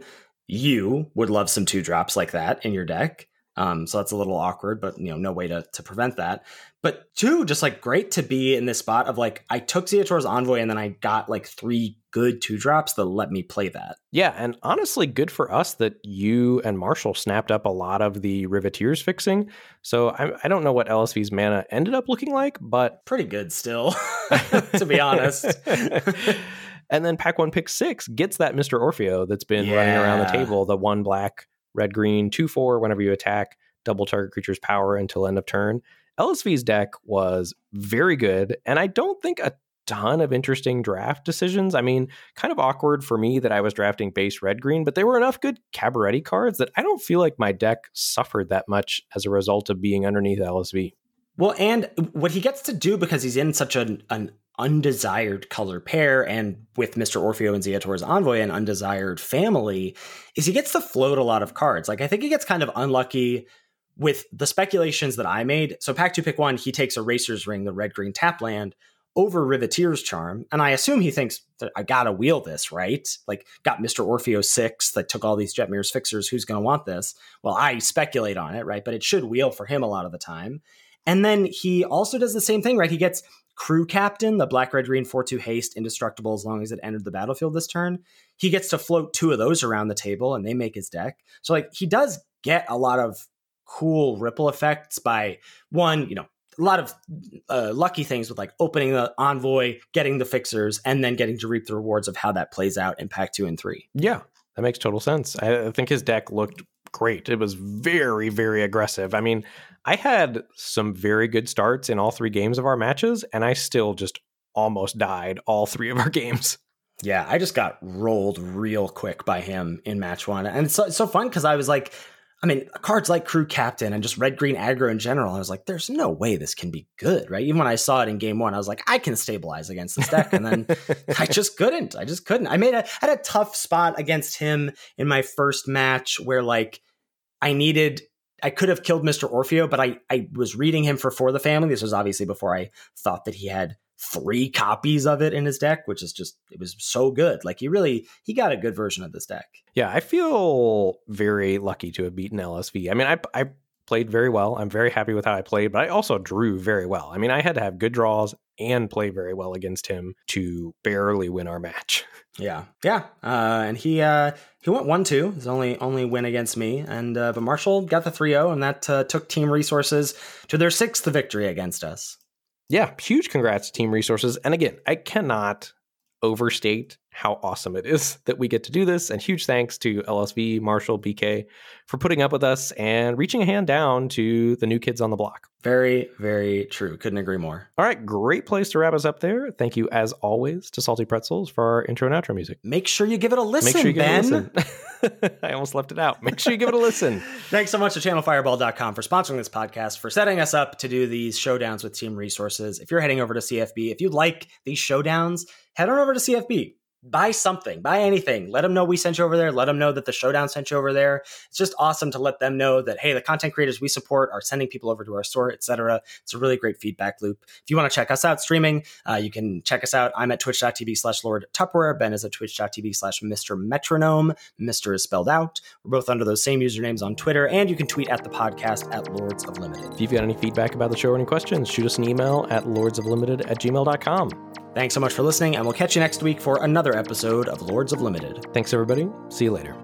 you would love some two drops like that in your deck. Um, so that's a little awkward, but you know, no way to to prevent that. But two, just like great to be in this spot of like, I took Zeator's Envoy and then I got like three good two drops that let me play that. Yeah, and honestly, good for us that you and Marshall snapped up a lot of the Riveteer's fixing. So I, I don't know what L S V's mana ended up looking like, but pretty good still, to be honest. And then pack one, pick six gets that Mister Orfeo that's been yeah. running around the table, the one black, red, green, two, four, whenever you attack, double target creature's power until end of turn. L S V's deck was very good, and I don't think a ton of interesting draft decisions. I mean, kind of awkward for me that I was drafting base red, green, but there were enough good Cabaretti cards that I don't feel like my deck suffered that much as a result of being underneath L S V. Well, and what he gets to do because he's in such an, an undesired color pair, and with Mister Orfeo and Zeator's Envoy, an undesired family, is he gets to float a lot of cards. Like, I think he gets kind of unlucky with the speculations that I made. So pack two, pick one, he takes Eraser's Ring, the red-green tap land, over Riveteer's Charm. And I assume he thinks that I gotta wheel this, right? Like, got Mister Orfeo six that took all these Jetmir's fixers. Who's going to want this? Well, I speculate on it, right? But it should wheel for him a lot of the time. And then he also does the same thing, right? He gets Crew Captain, the black, red, green, four two haste, indestructible as long as it entered the battlefield this turn. He gets to float two of those around the table and they make his deck. So like he does get a lot of cool ripple effects by one, you know, a lot of uh, lucky things with like opening the Envoy, getting the fixers, and then getting to reap the rewards of how that plays out in pack two and three. Yeah, that makes total sense. I, I think his deck looked great. It was very, very aggressive. I mean, I had some very good starts in all three games of our matches, and I still just almost died all three of our games. Yeah, I just got rolled real quick by him in match one. And it's so, it's so fun because I was like, I mean, cards like Crew Captain and just red, green aggro in general, I was like, there's no way this can be good, right? Even when I saw it in game one, I was like, I can stabilize against this deck. And then I just couldn't. I just couldn't. I made a, had a tough spot against him in my first match where like I needed, I could have killed Mister Orfeo, but I, I was reading him for For the Family. This was obviously before I thought that he had three copies of it in his deck, which is just, it was so good. Like he really, he got a good version of this deck. Yeah, I feel very lucky to have beaten L S V. I mean, I I played very well. I'm very happy with how I played, but I also drew very well. I mean, I had to have good draws and play very well against him to barely win our match. Yeah, yeah, uh, and he uh, he went one two. His only only win against me, and uh, but Marshall got the three oh, and that uh, took Team Resources to their sixth victory against us. Yeah, huge congrats to Team Resources. And again, I cannot overstate how awesome it is that we get to do this. And huge thanks to L S V, Marshall, B K for putting up with us and reaching a hand down to the new kids on the block. Very, very true. Couldn't agree more. All right, great place to wrap us up there. Thank you, as always, to Salty Pretzels for our intro and outro music. Make sure you give it a listen, Make sure you give Ben. it a listen. I almost left it out. Make sure you give it a listen. Thanks so much to channel fireball dot com for sponsoring this podcast, for setting us up to do these showdowns with Team Resources. If you're heading over to C F B, if you like these showdowns, head on over to C F B. Buy something, buy anything. Let them know we sent you over there. Let them know that the showdown sent you over there. It's just awesome to let them know that, hey, the content creators we support are sending people over to our store, et cetera. It's a really great feedback loop. If you want to check us out streaming, uh, you can check us out. I'm at twitch.tv slash Lord Tupperware. Ben is at twitch.tv slash Mister Metronome. Mister is spelled out. We're both under those same usernames on Twitter, and you can tweet at the podcast at Lords of Limited. If you've got any feedback about the show or any questions, shoot us an email at lordsoflimited at gmail dot com. Thanks so much for listening, and we'll catch you next week for another episode of Lords of Limited. Thanks, everybody. See you later.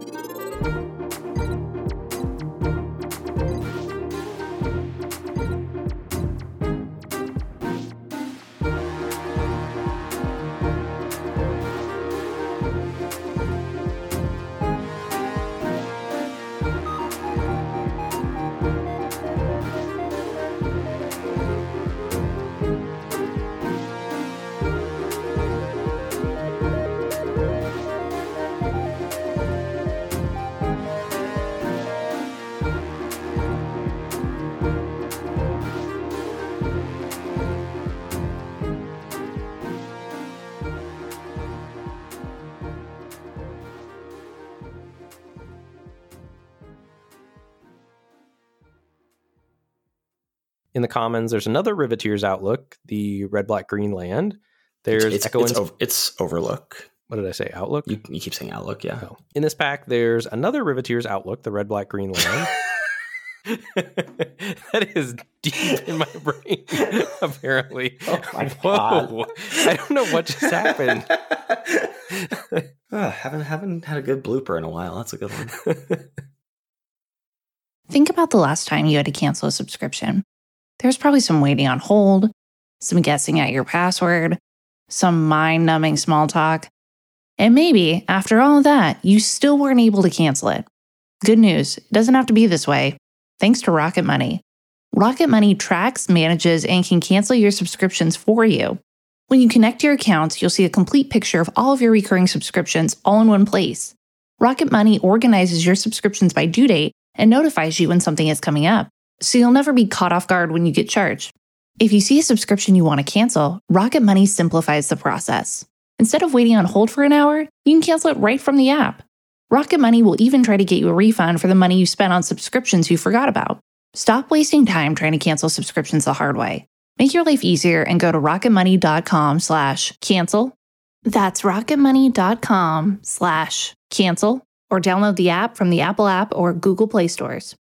In the commons, there's another Riveteer's Outlook, the red, black, green land. There's it's, Echo it's, and... over, it's Overlook. What did I say? Outlook? You, you keep saying Outlook, yeah. Oh. In this pack, there's another Riveteer's Outlook, the red, black, green land. That is deep in my brain, apparently. Oh my Whoa. God. I don't know what just happened. uh, haven't, haven't had a good blooper in a while. That's a good one. Think about the last time you had to cancel a subscription. There's probably some waiting on hold, some guessing at your password, some mind-numbing small talk. And maybe, after all of that, you still weren't able to cancel it. Good news, it doesn't have to be this way. Thanks to Rocket Money. Rocket Money tracks, manages, and can cancel your subscriptions for you. When you connect your accounts, you'll see a complete picture of all of your recurring subscriptions all in one place. Rocket Money organizes your subscriptions by due date and notifies you when something is coming up, so you'll never be caught off guard when you get charged. If you see a subscription you want to cancel, Rocket Money simplifies the process. Instead of waiting on hold for an hour, you can cancel it right from the app. Rocket Money will even try to get you a refund for the money you spent on subscriptions you forgot about. Stop wasting time trying to cancel subscriptions the hard way. Make your life easier and go to rocketmoney.com slash cancel. That's rocketmoney.com slash cancel or download the app from the Apple app or Google Play stores.